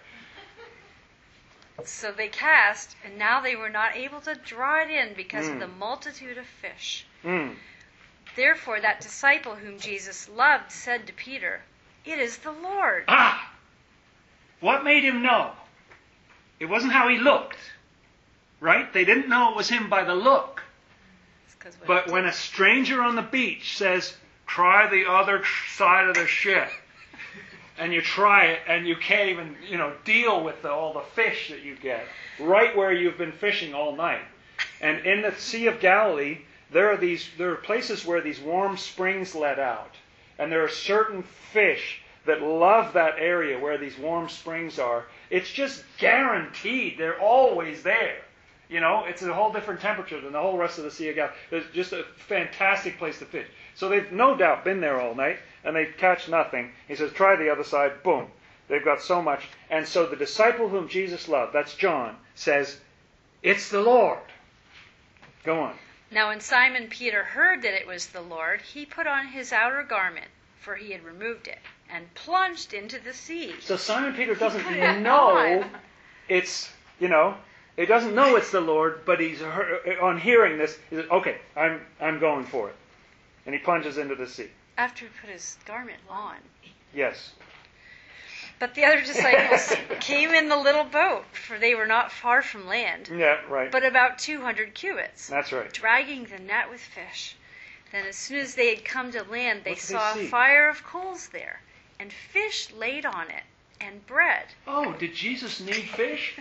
So they cast, and now they were not able to draw it in because of the multitude of fish. Therefore that disciple whom Jesus loved said to Peter, "It is the Lord." What made him know? It wasn't how he looked, right? They didn't know it was him by the look. But when a stranger on the beach says, try the other side of the ship, and you try it, and you can't even, deal with all the fish that you get, right where you've been fishing all night. And in the Sea of Galilee, there are places where these warm springs let out. And there are certain fish that love that area where these warm springs are. It's just guaranteed. They're always there. It's a whole different temperature than the whole rest of the Sea of Galilee. It's just a fantastic place to fish. So they've no doubt been there all night, and they catch nothing. He says, try the other side. Boom. They've got so much. And so the disciple whom Jesus loved, that's John, says, it's the Lord. Go on. Now when Simon Peter heard that it was the Lord, he put on his outer garment, for he had removed it, and plunged into the sea. So Simon Peter doesn't know it's, he doesn't know it's the Lord, but he's on hearing this, he says, okay, I'm going for it. And he plunges into the sea. After he put his garment on. Yes. But the other disciples came in the little boat, for they were not far from land. Yeah, right. But about 200 cubits. That's right. Dragging the net with fish. Then as soon as they had come to land, they saw see? a fire of coals there, and fish laid on it, and bread. Oh, did Jesus need fish?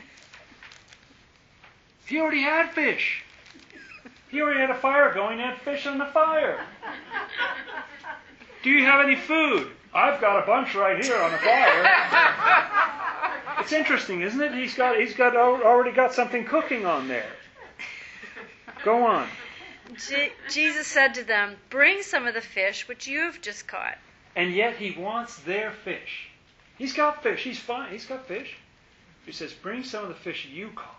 He already had fish. He already had a fire going, he had fish on the fire. Do you have any food? I've got a bunch right here on the fire. It's interesting, isn't it? He's already got something cooking on there. Go on. Jesus said to them, bring some of the fish which you have just caught. And yet he wants their fish. He's got fish. He's fine. He's got fish. He says, bring some of the fish you caught.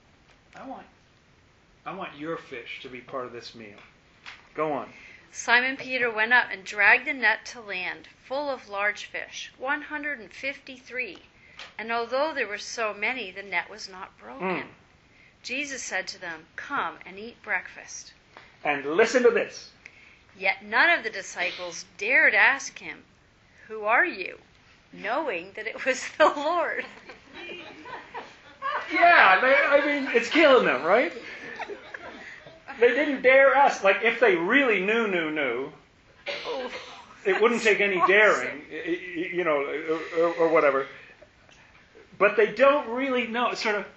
I want your fish to be part of this meal. Go on. Simon Peter went up and dragged the net to land, full of large fish, 153. And although there were so many, the net was not broken. Jesus said to them, come and eat breakfast. And listen to this. Yet none of the disciples dared ask him, who are you? Knowing that it was the Lord. Yeah, it's killing them, right? They didn't dare ask. Like, if they really knew, it wouldn't take any daring, or whatever. But they don't really know. It's sort of,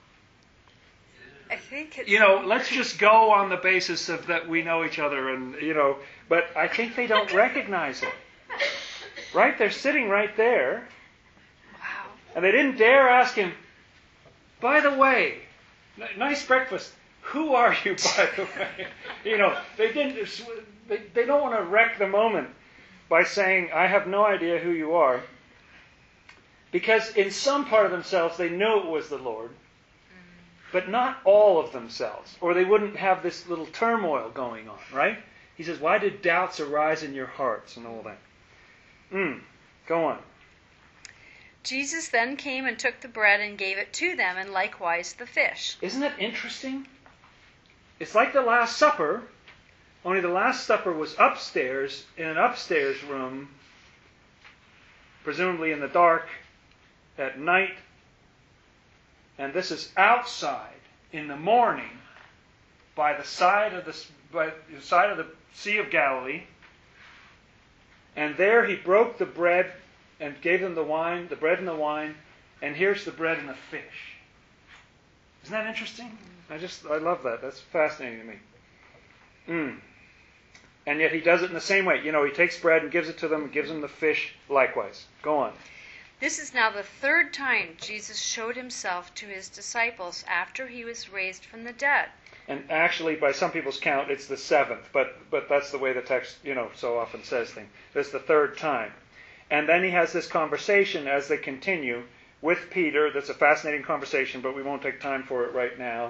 I think it's... let's just go on the basis of that we know each other, and, but I think they don't recognize it. Right? They're sitting right there. Wow. And they didn't dare ask him, by the way, nice breakfast. Who are you, by the way? They didn't. They don't want to wreck the moment by saying, I have no idea who you are. Because in some part of themselves, they knew it was the Lord. But not all of themselves. Or they wouldn't have this little turmoil going on, right? He says, why did doubts arise in your hearts and all that? Go on. Jesus then came and took the bread and gave it to them, and likewise the fish. Isn't it interesting? It's like the Last Supper, only the Last Supper was upstairs, in an upstairs room, presumably in the dark, at night. And this is outside, in the morning, by the side of the Sea of Galilee. And there he broke the bread and gave them the wine, the bread and the wine, and here's the bread and the fish. Isn't that interesting? I love that. That's fascinating to me. And yet he does it in the same way. He takes bread and gives it to them and gives them the fish likewise. Go on. This is now the third time Jesus showed himself to his disciples after he was raised from the dead. And actually, by some people's count, it's the seventh. But that's the way the text, so often says things. It's the third time. And then he has this conversation as they continue with Peter. That's a fascinating conversation, but we won't take time for it right now.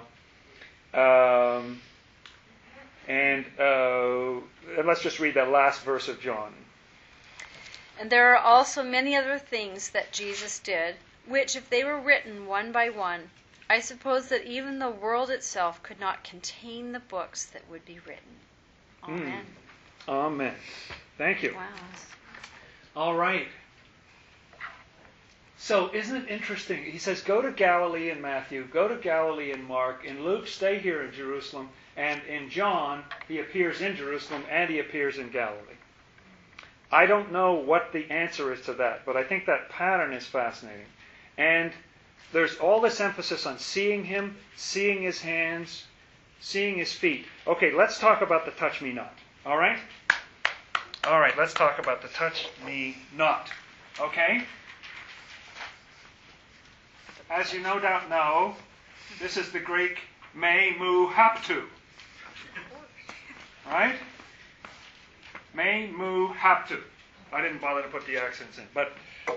And let's just read that last verse of John. And there are also many other things that Jesus did, which if they were written one by one, I suppose that even the world itself could not contain the books that would be written. Amen. Amen. Thank you. Wow. All right. So isn't it interesting? He says, go to Galilee in Matthew, go to Galilee in Mark. In Luke, stay here in Jerusalem. And in John, he appears in Jerusalem and he appears in Galilee. I don't know what the answer is to that, but I think that pattern is fascinating. And there's all this emphasis on seeing him, seeing his hands, seeing his feet. Okay, let's talk about the touch me not. All right? All right, let's talk about the touch me not. Okay? As you no doubt know, this is the Greek me mu haptu. Right? Me mu haptu. I didn't bother to put the accents in. But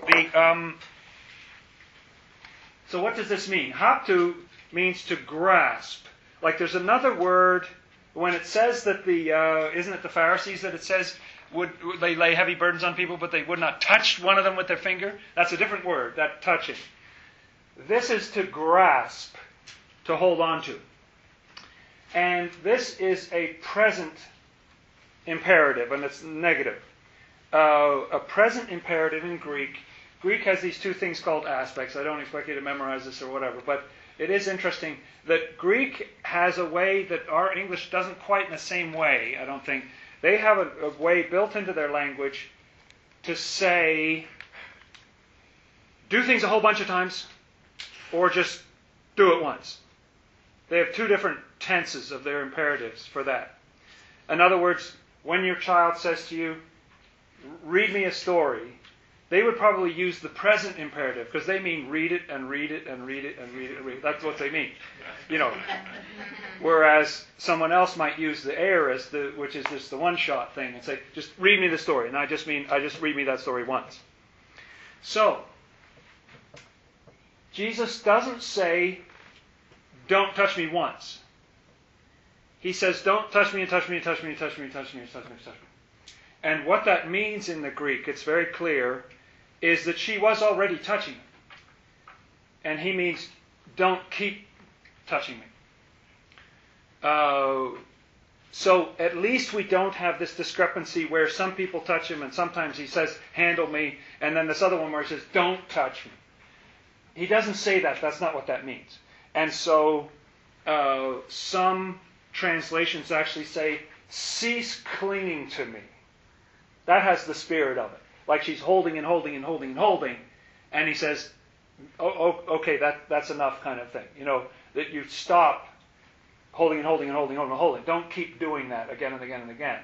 so what does this mean? Haptu means to grasp. Like there's another word when it says that isn't it the Pharisees that it says would they lay heavy burdens on people, but they would not touch one of them with their finger? That's a different word, that touching. This is to grasp, to hold on to. And this is a present imperative, and it's negative. A present imperative in Greek. Greek has these two things called aspects. I don't expect you to memorize this or whatever, but it is interesting that Greek has a way that our English doesn't quite in the same way, I don't think. They have a way built into their language to say, do things a whole bunch of times, or just do it once. They have two different tenses of their imperatives for that. In other words, when your child says to you, read me a story, they would probably use the present imperative because they mean read it and read it and read it and read it and read it. That's what they mean. You know. Whereas someone else might use the aorist, which is just the one-shot thing, and say, just read me the story. And I just read me that story once. So, Jesus doesn't say, don't touch me once. He says, don't touch me and touch me and touch me and touch me and touch me and touch me and touch me. And what that means in the Greek, it's very clear, is that she was already touching him. And he means, don't keep touching me. So at least we don't have this discrepancy where some people touch him and sometimes he says, handle me, and then this other one where he says, don't touch me. He doesn't say that. That's not what that means. And so some translations actually say, cease clinging to me. That has the spirit of it. Like she's holding and holding and holding and holding. And he says, okay, that's enough kind of thing. You know, that you stop holding and holding and holding and holding and holding. Don't keep doing that again and again and again.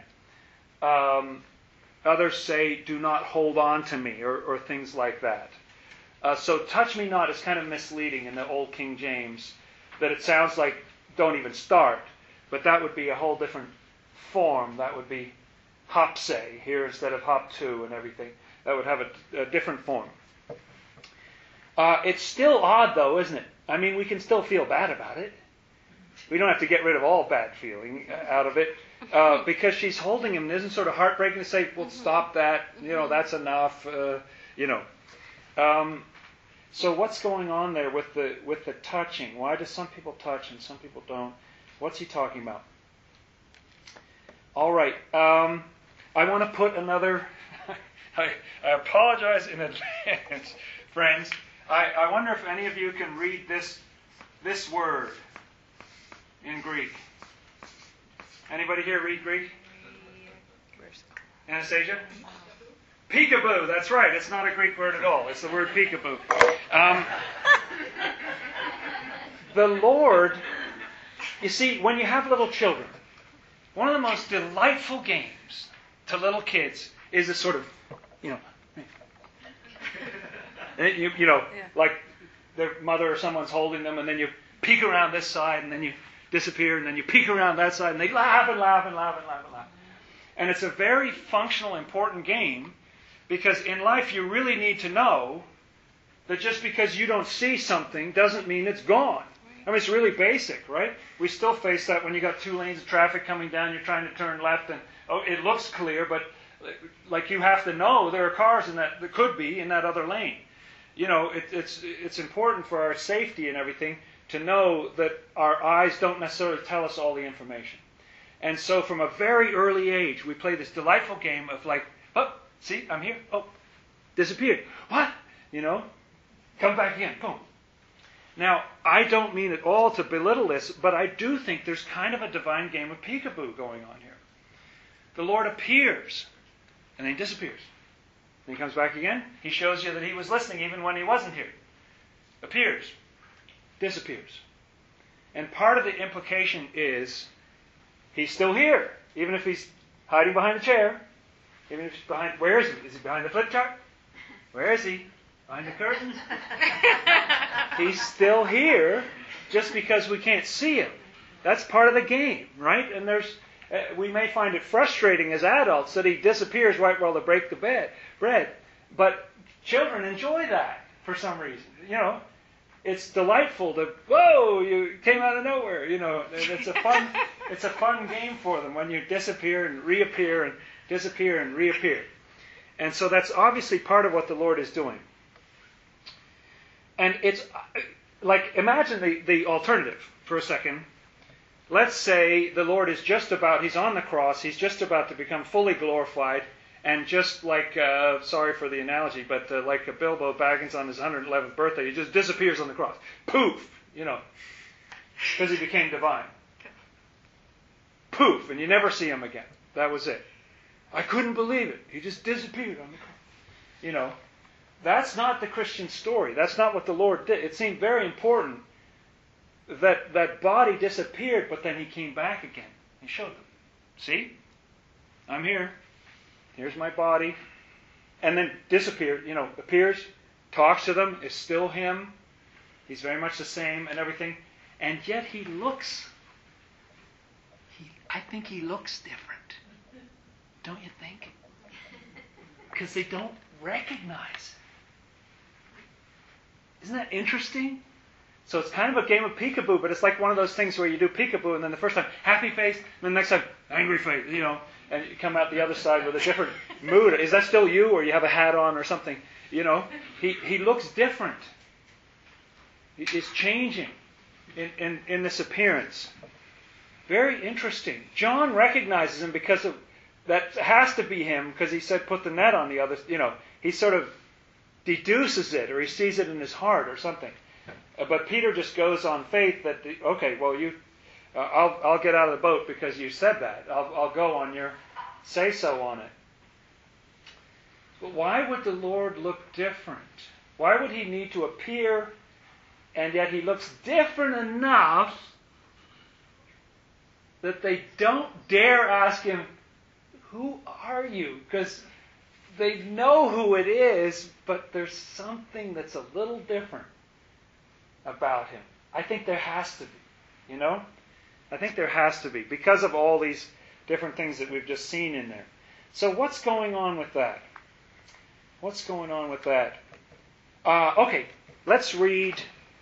Others say, do not hold on to me, or things like that. So touch me not is kind of misleading in the Old King James, that it sounds like don't even start. But that would be a whole different form. That would be hopse here instead of hoptu and everything. That would have a different form. It's still odd though, isn't it? I mean, we can still feel bad about it. We don't have to get rid of all bad feeling out of it. Because she's holding him. It isn't sort of heartbreaking to say, well, stop that. You know, that's enough. You know. So what's going on there with the touching? Why do some people touch and some people don't? What's he talking about? All right. I want to put another... I apologize in advance, friends. I wonder if any of you can read this word in Greek. Anybody here read Greek? Anastasia? Peekaboo, that's right. It's not a Greek word at all. It's the word peekaboo. The Lord, you see, when you have little children, one of the most delightful games to little kids is this sort of, like their mother or someone's holding them, and then you peek around this side, and then you disappear, and then you peek around that side, and they laugh and laugh and laugh and laugh and laugh. And it's a very functional, important game, because in life you really need to know that just because you don't see something doesn't mean it's gone. I mean, it's really basic, right? We still face that when you got 2 lanes of traffic coming down, you're trying to turn left, and it looks clear, but like you have to know there are cars in that could be in that other lane. You know, it's important for our safety and everything to know that our eyes don't necessarily tell us all the information. And so from a very early age, we play this delightful game of like, oh, see, I'm here. Oh, disappeared. What? You know? Come back again. Boom. Now, I don't mean at all to belittle this, but I do think there's kind of a divine game of peekaboo going on here. The Lord appears, and then he disappears. Then he comes back again. He shows you that he was listening even when he wasn't here. Appears, disappears. And part of the implication is he's still here, even if he's hiding behind a chair. Even if he's behind, where is he? Is he behind the flip chart? Where is he? Behind the curtains? He's still here, just because we can't see him. That's part of the game, right? And we may find it frustrating as adults that he disappears right while they break the bread. But children enjoy that for some reason. You know, it's delightful to, whoa, you came out of nowhere. You know, it's a fun game for them when you disappear and reappear and disappear and reappear. And so that's obviously part of what the Lord is doing. And it's like, imagine the alternative for a second. Let's say the Lord is he's on the cross, he's just about to become fully glorified, and just like, sorry for the analogy, but like a Bilbo Baggins on his 111th birthday, he just disappears on the cross. Poof! You know, because he became divine. Poof! And you never see him again. That was it. I couldn't believe it. He just disappeared on the cross. You know, that's not the Christian story. That's not what the Lord did. It seemed very important that body disappeared, but then he came back again. He showed them. See? I'm here. Here's my body. And then disappeared, you know, appears, talks to them, is still him. He's very much the same and everything. And yet he looks, I think he looks different. Don't you think? Because they don't recognize. Isn't that interesting? So it's kind of a game of peekaboo, but it's like one of those things where you do peekaboo, and then the first time, happy face, and then the next time, angry face, you know, and you come out the other side with a different mood. Is that still you, or you have a hat on or something? You know, he looks different. He's changing in this appearance. Very interesting. John recognizes him because of, that has to be him, because he said put the net on the other, you know, he sort of deduces it, or he sees it in his heart or something. But Peter just goes on faith that, okay, well, I'll get out of the boat because you said that. I'll go on your say-so on it. But why would the Lord look different? Why would he need to appear, and yet he looks different enough that they don't dare ask him, who are you? Because they know who it is, but there's something that's a little different about him. I think there has to be, you know? I think there has to be, because of all these different things that we've just seen in there. So what's going on with that? What's going on with that? Okay, let's read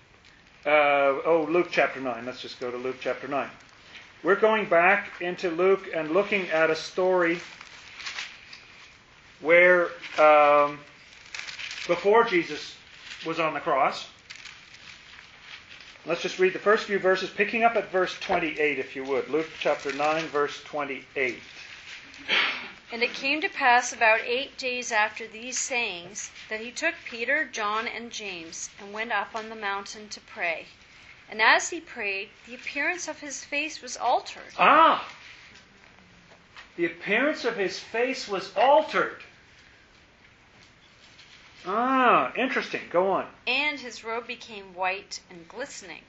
Luke chapter 9. Let's just go to Luke chapter 9. We're going back into Luke and looking at a story where before Jesus was on the cross. Let's just read the first few verses, picking up at verse 28, if you would. Luke chapter 9, verse 28. And it came to pass about 8 days after these sayings that he took Peter, John, and James, and went up on the mountain to pray. And as he prayed, the appearance of his face was altered. The appearance of his face was altered. Interesting. Go on. And his robe became white and glistening.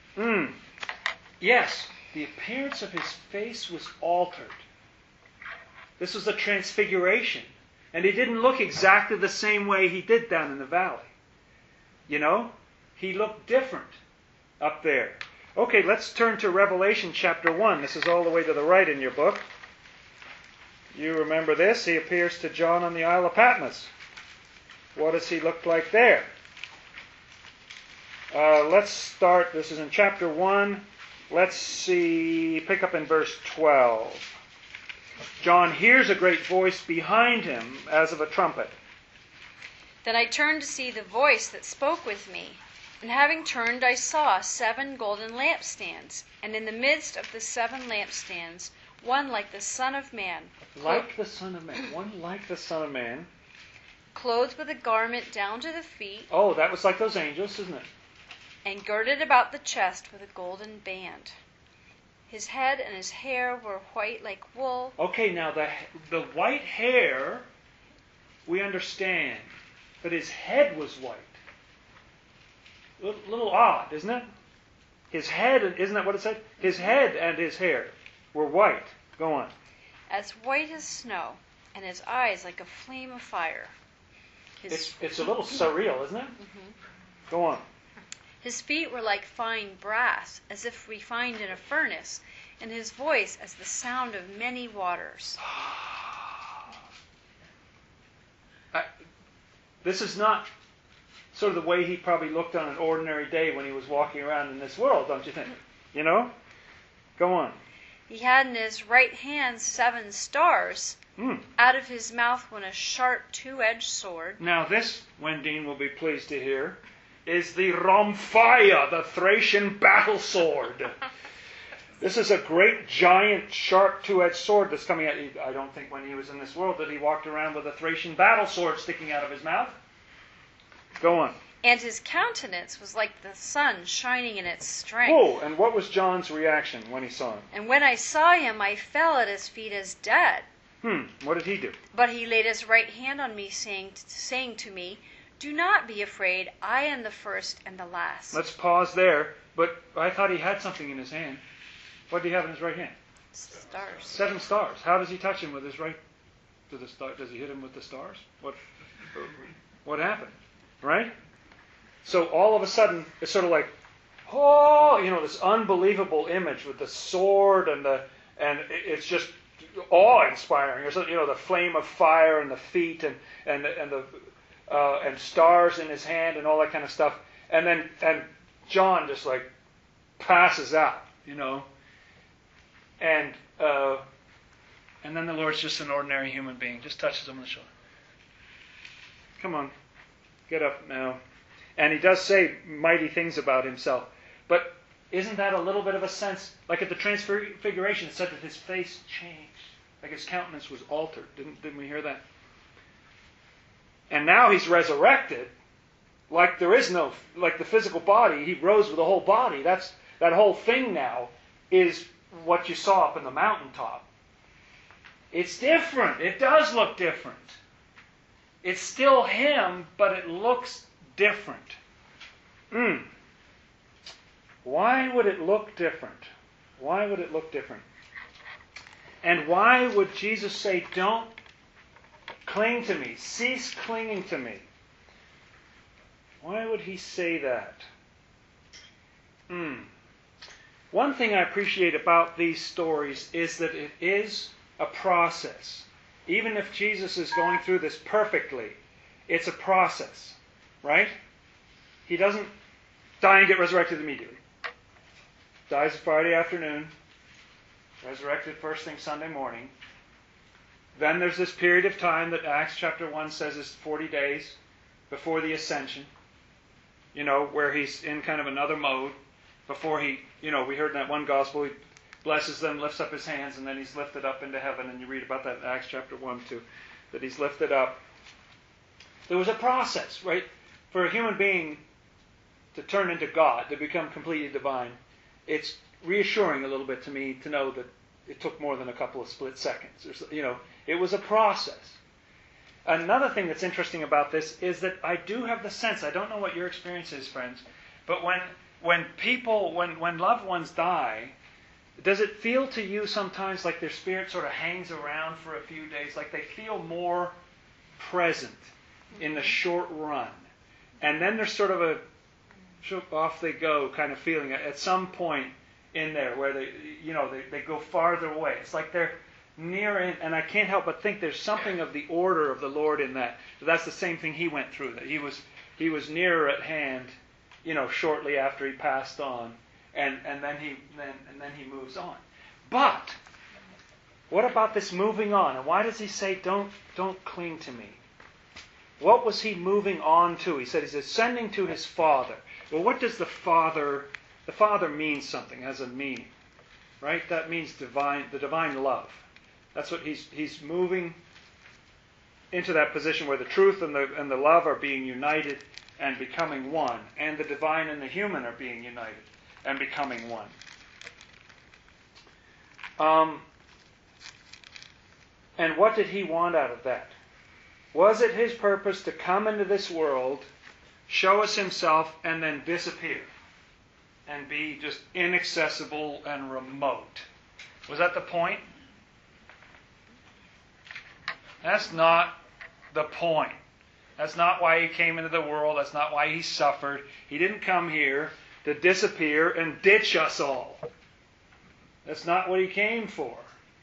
Yes, the appearance of his face was altered. This was a transfiguration. And he didn't look exactly the same way he did down in the valley. You know? He looked different up there. Okay, let's turn to Revelation chapter 1. This is all the way to the right in your book. You remember this. He appears to John on the Isle of Patmos. What does he look like there? Let's start. This is in chapter 1. Let's see. Pick up in verse 12. John hears a great voice behind him as of a trumpet. Then I turned to see the voice that spoke with me. And having turned, I saw 7 golden lampstands. And in the midst of the 7 lampstands, one like the Son of Man. Like the Son of Man. One like the Son of Man. clothed with a garment down to the feet, Oh, that was like those angels, isn't it? and girded about the chest with a golden band. His head and his hair were white like wool. Okay, now the white hair, we understand. But his head was white. Little odd, isn't it? His head, isn't that what it said? His head and his hair were white. Go on. As white as snow, and his eyes like a flame of fire. It's a little surreal, isn't it? Go on. His feet were like fine brass, as if refined in a furnace, and his voice as the sound of many waters. This is not sort of the way he probably looked on an ordinary day when he was walking around in this world, don't you think? You know? Go on. He had in his right hand 7 stars. Out of his mouth went a sharp 2-edged sword. Now this, Wendine will be pleased to hear, is the Rhomphaia, the Thracian battle sword. This is a great, giant, sharp 2-edged sword that's coming out. I don't think when he was in this world that he walked around with a Thracian battle sword sticking out of his mouth. Go on. And his countenance was like the sun shining in its strength. Oh, and what was John's reaction when he saw him? And when I saw him, I fell at his feet as dead. What did he do? But he laid his right hand on me, saying to me, "Do not be afraid. I am the first and the last." Let's pause there. But I thought he had something in his hand. What did he have in his right hand? Stars. 7 stars. How does he touch him with his right? Does he hit him with the stars? What happened? Right? So all of a sudden, it's sort of like, this unbelievable image with the sword and it's just awe-inspiring. The flame of fire and the feet and stars in his hand and all that kind of stuff. And John just like passes out, And then the Lord's just an ordinary human being, just touches him on the shoulder. Come on, get up now. And he does say mighty things about himself. But isn't that a little bit of a sense, like at the Transfiguration, it said that his face changed, like his countenance was altered. Didn't we hear that? And now he's resurrected, like the physical body, he rose with the whole body. That whole thing now is what you saw up in the mountaintop. It's different. It does look different. It's still him, but it looks different. Why would it look different? Why would it look different? And why would Jesus say, "Don't cling to me. Cease clinging to me"? Why would he say that? One thing I appreciate about these stories is that it is a process. Even if Jesus is going through this perfectly, it's a process, right? He doesn't die and get resurrected immediately. Dies Friday afternoon, resurrected first thing Sunday morning. Then there's this period of time that Acts chapter 1 says is 40 days before the ascension, where he's in kind of another mode before he, we heard in that one gospel, he blesses them, lifts up his hands, and then he's lifted up into heaven. And you read about that in Acts chapter 1 too, that he's lifted up. There was a process, right? For a human being to turn into God, to become completely divine, it's reassuring a little bit to me to know that it took more than a couple of split seconds. It was a process. Another thing that's interesting about this is that I do have the sense, I don't know what your experience is, friends, but when loved ones die, does it feel to you sometimes like their spirit sort of hangs around for a few days, like they feel more present in the short run? And then there's sort of a off they go kind of feeling at some point in there where they go farther away. It's like they're near in, and I can't help but think there's something of the order of the Lord in that. That's the same thing he went through, that he was nearer at hand, shortly after he passed on, and then he moves on. But what about this moving on? And why does he say don't cling to me? What was he moving on to? He said he's ascending to his Father. Well, what does the Father means something, has a meaning, right? That means the divine love. That's what he's moving into that position where the truth and the love are being united and becoming one, and the divine and the human are being united and becoming one. And what did he want out of that? Was it his purpose to come into this world, show us himself, and then disappear and be just inaccessible and remote? Was that the point? That's not the point. That's not why he came into the world. That's not why he suffered. He didn't come here to disappear and ditch us all. That's not what he came for.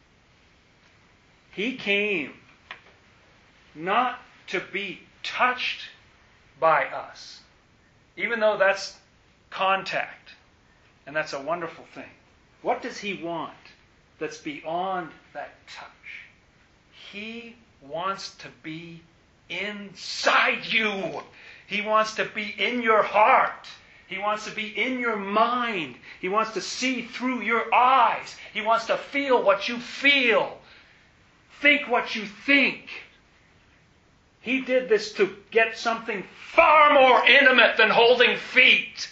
He came not to be touched by us, even though that's contact, and that's a wonderful thing. What does he want that's beyond that touch? He wants to be inside you. He wants to be in your heart. He wants to be in your mind. He wants to see through your eyes. He wants to feel what you feel. Think what you think. He did this to get something far more intimate than holding feet.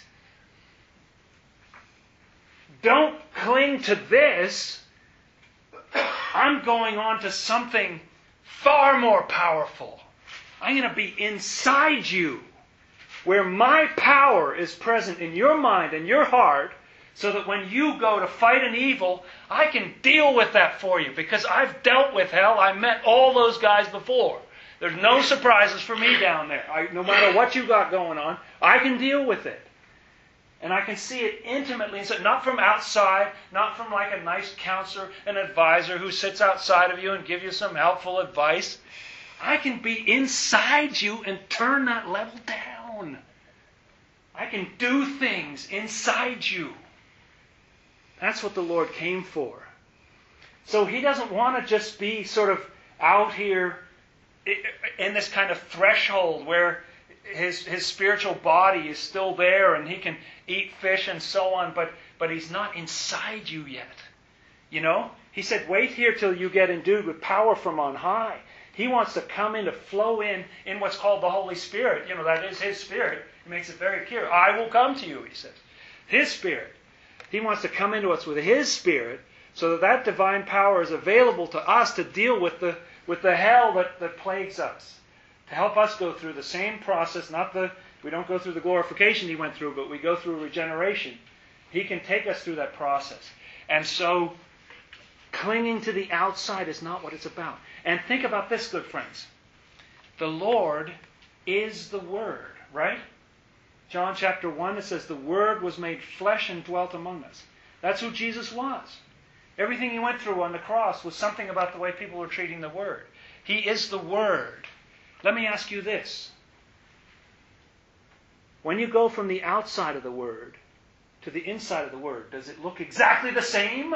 Don't cling to this. I'm going on to something far more powerful. I'm going to be inside you, where my power is present in your mind and your heart, so that when you go to fight an evil, I can deal with that for you, because I've dealt with hell. I met all those guys before. There's no surprises for me down there. No matter what you got going on, I can deal with it. And I can see it intimately, so not from outside, not from like a nice counselor, an advisor who sits outside of you and gives you some helpful advice. I can be inside you and turn that level down. I can do things inside you. That's what the Lord came for. So he doesn't want to just be sort of out here in this kind of threshold where his spiritual body is still there and he can eat fish and so on, but he's not inside you yet. You know? He said, wait here till you get endued with power from on high. He wants to come in, to flow in what's called the Holy Spirit. You know, that is his Spirit. He makes it very clear. I will come to you, he says. His Spirit. He wants to come into us with his Spirit, so that divine power is available to us to deal with the hell that plagues us. To help us go through the same process, we don't go through the glorification he went through, but we go through regeneration. He can take us through that process. And so, clinging to the outside is not what it's about. And think about this, good friends. The Lord is the Word, right? John chapter 1, it says, the Word was made flesh and dwelt among us. That's who Jesus was. Everything he went through on the cross was something about the way people were treating the Word. He is the Word. Let me ask you this. When you go from the outside of the Word to the inside of the Word, does it look exactly the same?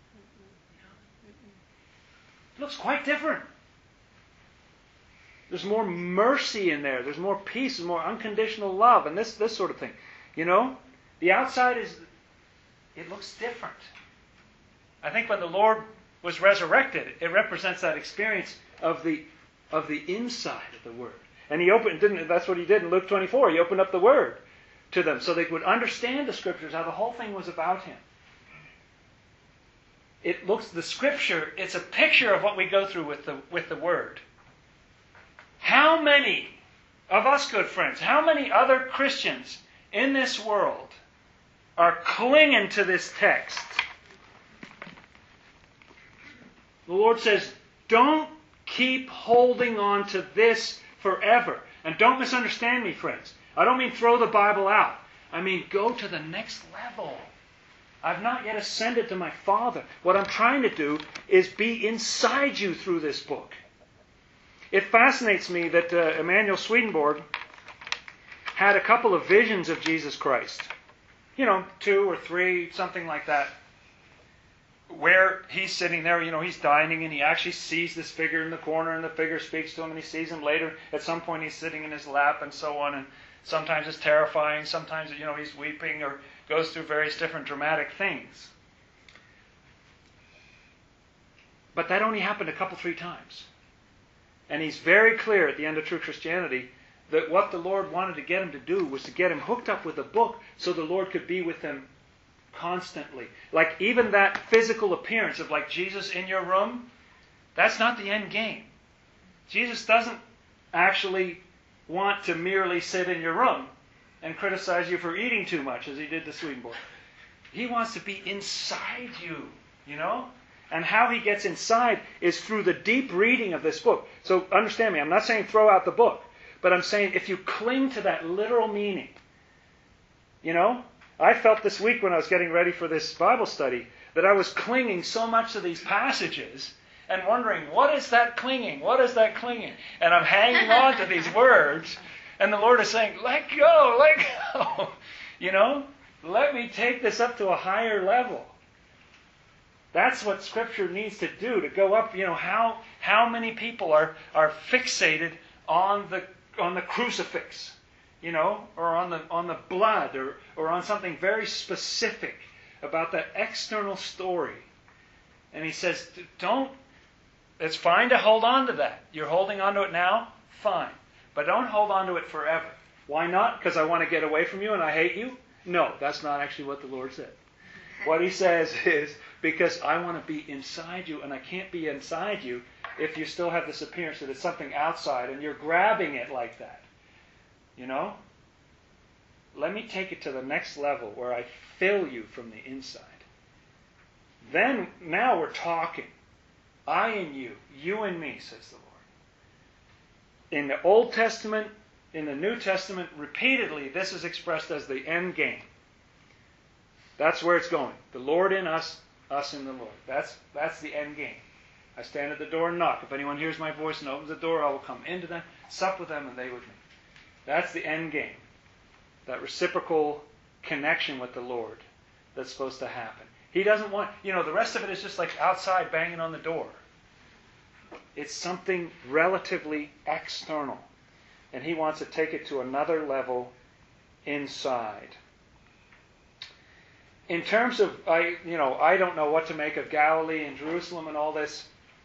It looks quite different. There's more mercy in there. There's more peace and more unconditional love and this sort of thing. You know? The outside it looks different. I think when the Lord was resurrected, it represents that experience of the inside of the Word. And that's what he did in Luke 24. He opened up the Word to them so they would understand the Scriptures, how the whole thing was about him. The Scripture, it's a picture of what we go through with the Word. How many of us, good friends, how many other Christians in this world are clinging to this text? The Lord says, don't keep holding on to this forever. And don't misunderstand me, friends. I don't mean throw the Bible out. I mean go to the next level. I've not yet ascended to my Father. What I'm trying to do is be inside you through this book. It fascinates me that Emanuel Swedenborg had a couple of visions of Jesus Christ. 2 or 3, something like that. Where he's sitting there, he's dining, and he actually sees this figure in the corner, and the figure speaks to him, and he sees him later. At some point he's sitting in his lap and so on, and sometimes it's terrifying, sometimes he's weeping or goes through various different dramatic things. But that only happened a couple, 3 times. And he's very clear at the end of True Christianity that what the Lord wanted to get him to do was to get him hooked up with a book so the Lord could be with him constantly. Like even that physical appearance of like Jesus in your room, that's not the end game. Jesus doesn't actually want to merely sit in your room and criticize you for eating too much as he did the Swedenborg. He wants to be inside you, you know? And how he gets inside is through the deep reading of this book. So understand me, I'm not saying throw out the book, but I'm saying if you cling to that literal meaning, you know? I felt this week when I was getting ready for this Bible study that I was clinging so much to these passages and wondering, what is that clinging? What is that clinging? And I'm hanging on to these words, and the Lord is saying, let go, let go. You know? Let me take this up to a higher level. That's what Scripture needs to do, to go up. You know, how many people are fixated on the crucifix, you know, or on the blood, or on something very specific about that external story. And he says, it's fine to hold on to that. You're holding on to it now? Fine. But don't hold on to it forever. Why not? Because I want to get away from you and I hate you? No, that's not actually what the Lord said. What he says is, because I want to be inside you, and I can't be inside you if you still have this appearance that it's something outside and you're grabbing it like that. You know? Let me take it to the next level where I fill you from the inside. Then, now we're talking. I and you and me, says the Lord. In the Old Testament, in the New Testament, repeatedly, this is expressed as the end game. That's where it's going. The Lord in us, us in the Lord. That's the end game. I stand at the door and knock. If anyone hears my voice and opens the door, I will come into them, sup with them, and they with me. That's the end game. That reciprocal connection with the Lord that's supposed to happen. He doesn't want, the rest of it is just like outside banging on the door. It's something relatively external. And he wants to take it to another level inside. In terms of, I don't know what to make of Galilee and Jerusalem and all this.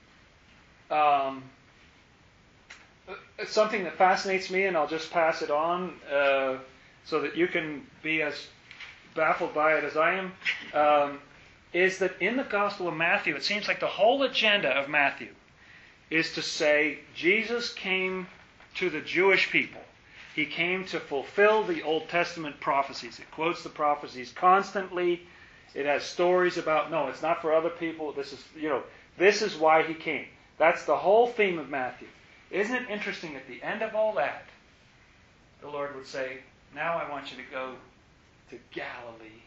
It's something that fascinates me, and I'll just pass it on so that you can be as baffled by it as I am, is that in the Gospel of Matthew, it seems like the whole agenda of Matthew is to say Jesus came to the Jewish people. He came to fulfill the Old Testament prophecies. It quotes the prophecies constantly. It has stories about, no, it's not for other people. This is why he came. That's the whole theme of Matthew. Isn't it interesting at the end of all that, the Lord would say, now I want you to go to Galilee.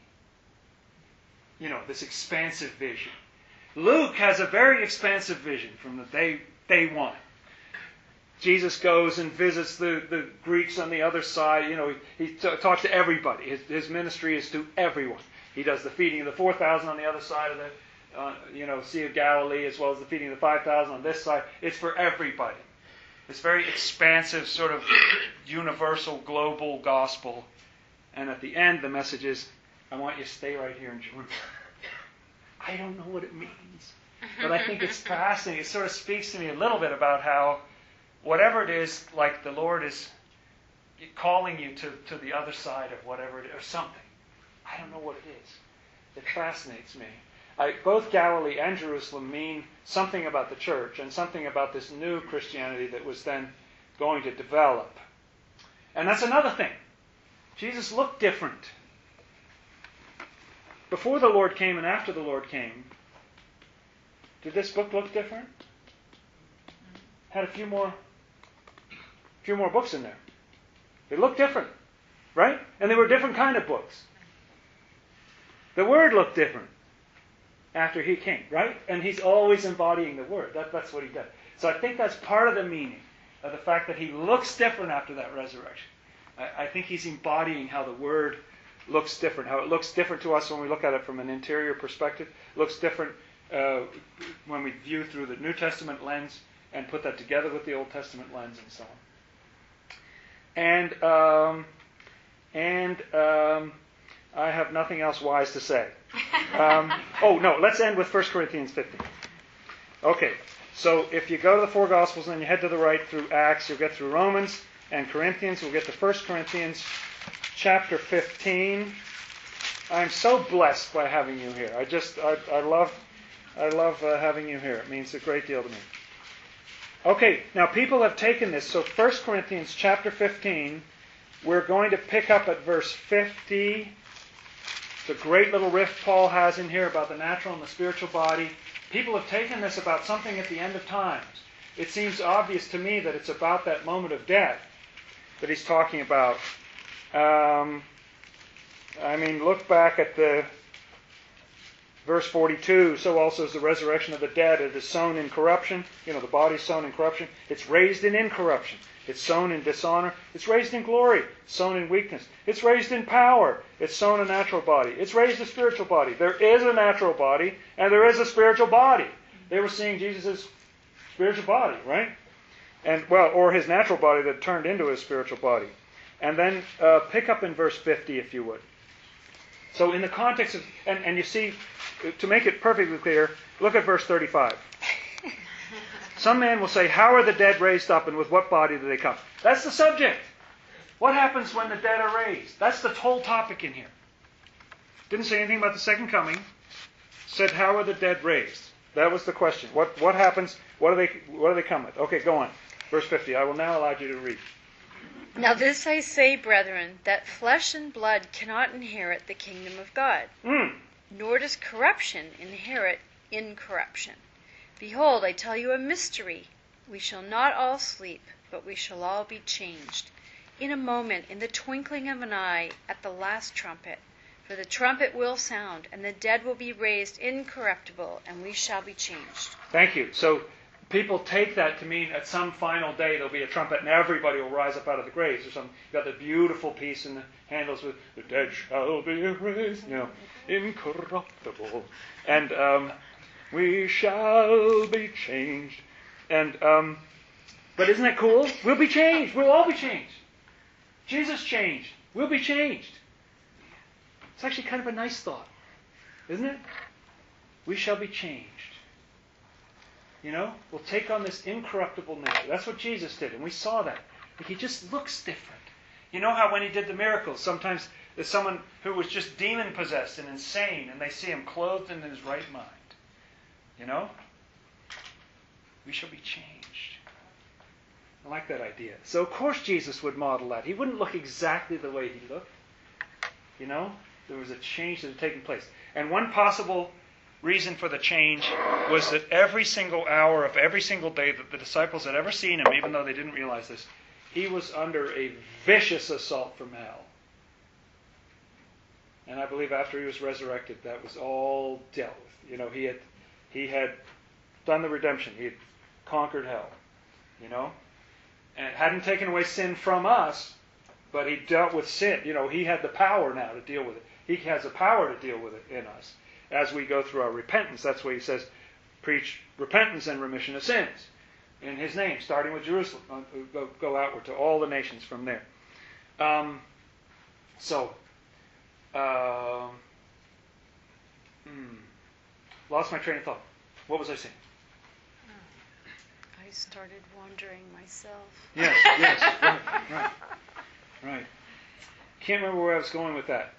This expansive vision. Luke has a very expansive vision from the day one. Jesus goes and visits the Greeks on the other side. He talks to everybody. His ministry is to everyone. He does the feeding of the 4,000 on the other side of the Sea of Galilee, as well as the feeding of the 5,000 on this side. It's for everybody. It's very expansive, sort of universal, global gospel. And at the end, the message is, I want you to stay right here in Jerusalem. I don't know what it means, but I think it's fascinating. It sort of speaks to me a little bit about how whatever it is, like the Lord is calling you to the other side of whatever it is, or something. I don't know what it is. It fascinates me. Both Galilee and Jerusalem mean something about the church and something about this new Christianity that was then going to develop. And that's another thing. Jesus looked different. Before the Lord came and after the Lord came, did this book look different? Had a few more books in there. They looked different, right? And they were different kind of books. The Word looked different after he came, right? And he's always embodying the Word. That's what he does. So I think that's part of the meaning of the fact that he looks different after that resurrection. I think he's embodying how the Word looks different, how it looks different to us when we look at it from an interior perspective. It looks different when we view through the New Testament lens and put that together with the Old Testament lens and so on. And I have nothing else wise to say. Let's end with 1 Corinthians 15. Okay, So if you go to the four Gospels and then you head to the right through Acts, you'll get through Romans and Corinthians. We'll get to 1 Corinthians chapter 15. I'm so blessed by having you here. I love having you here. It means a great deal to me. Okay, now people have taken this. So 1 Corinthians chapter 15, we're going to pick up at verse 50. It's a great little riff Paul has in here about the natural and the spiritual body. People have taken this about something at the end of times. It seems obvious to me that it's about that moment of death that he's talking about. Look back at the verse 42. So also is the resurrection of the dead. It is sown in corruption. The body's sown in corruption. It's raised in incorruption. It's sown in dishonor. It's raised in glory. It's sown in weakness. It's raised in power. It's sown a natural body. It's raised a spiritual body. There is a natural body and there is a spiritual body. They were seeing Jesus' spiritual body, right? Or his natural body that turned into his spiritual body. And then pick up in verse 50, if you would. So in the context of, and you see, to make it perfectly clear, look at verse 35. Some man will say, how are the dead raised up and with what body do they come? That's the subject. What happens when the dead are raised? That's the whole topic in here. Didn't say anything about the second coming. Said, how are the dead raised? That was the question. What happens? What do they come with? Okay, go on. Verse 50. I will now allow you to read. Now this I say, brethren, that flesh and blood cannot inherit the kingdom of God, nor does corruption inherit incorruption. Behold, I tell you a mystery. We shall not all sleep, but we shall all be changed. In a moment, in the twinkling of an eye, at the last trumpet. For the trumpet will sound, and the dead will be raised incorruptible, and we shall be changed. Thank you. So people take that to mean at some final day there'll be a trumpet and everybody will rise up out of the graves or something. You've got the beautiful piece in the handles with the dead shall be raised, incorruptible. And we shall be changed. And but isn't that cool? We'll be changed. We'll all be changed. Jesus changed. We'll be changed. It's actually kind of a nice thought, isn't it? We shall be changed. We'll take on this incorruptible nature. That's what Jesus did, and we saw that. He just looks different. You know how when he did the miracles, sometimes there's someone who was just demon-possessed and insane, and they see him clothed in his right mind. We shall be changed. I like that idea. So, of course, Jesus would model that. He wouldn't look exactly the way he looked. There was a change that had taken place. And one possible reason for the change was that every single hour of every single day that the disciples had ever seen him, even though they didn't realize this, he was under a vicious assault from hell. And I believe after he was resurrected, that was all dealt with. He had done the redemption. He had conquered hell. And it hadn't taken away sin from us, but he dealt with sin. He had the power now to deal with it. He has the power to deal with it in us. As we go through our repentance, that's why he says, preach repentance and remission of sins in his name, starting with Jerusalem. Go outward to all the nations from there. Lost my train of thought. What was I saying? I started wondering myself. Yes, right. Can't remember where I was going with that.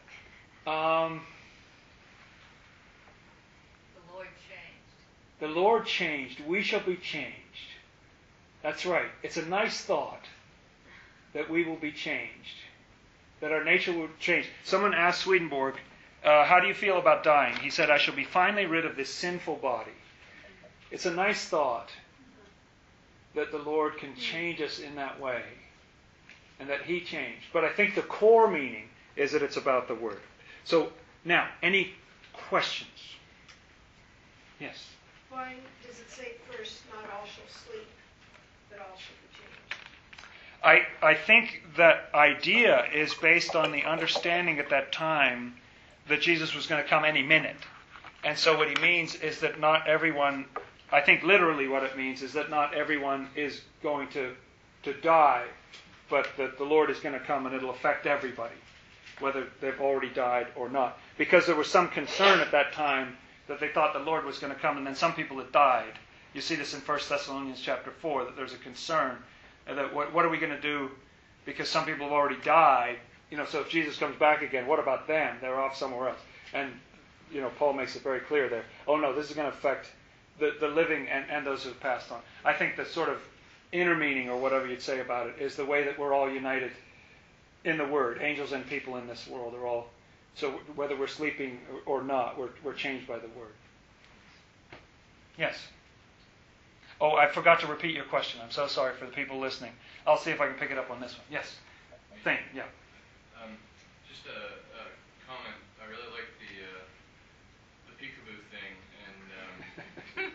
The Lord changed. We shall be changed. That's right. It's a nice thought that we will be changed. That our nature will change. Someone asked Swedenborg, how do you feel about dying? He said, I shall be finally rid of this sinful body. It's a nice thought that the Lord can change us in that way. And that He changed. But I think the core meaning is that it's about the Word. So, now, any questions? Yes? Why does it say first, not all shall sleep, but all shall be changed? I think that idea is based on the understanding at that time that Jesus was going to come any minute. And so what he means is that not everyone, I think literally what it means is that not everyone is going to die, but that the Lord is going to come and it'll affect everybody, whether they've already died or not. Because there was some concern at that time that they thought the Lord was going to come, and then some people had died, You see this in 1 Thessalonians chapter 4, that there's a concern that what are we going to do because some people have already died. So if Jesus comes back again, what about them? They're off somewhere else. And, Paul makes it very clear there. Oh, no, this is going to affect the living and those who have passed on. I think the sort of inner meaning, or whatever you'd say about it, is the way that we're all united in the Word. Angels and people in this world are all... So whether we're sleeping or not, we're changed by the Word. Yes? Oh, I forgot to repeat your question. I'm so sorry for the people listening. I'll see if I can pick it up on this one. Yes? Thing, yeah. Just a comment. I really like the peekaboo thing, and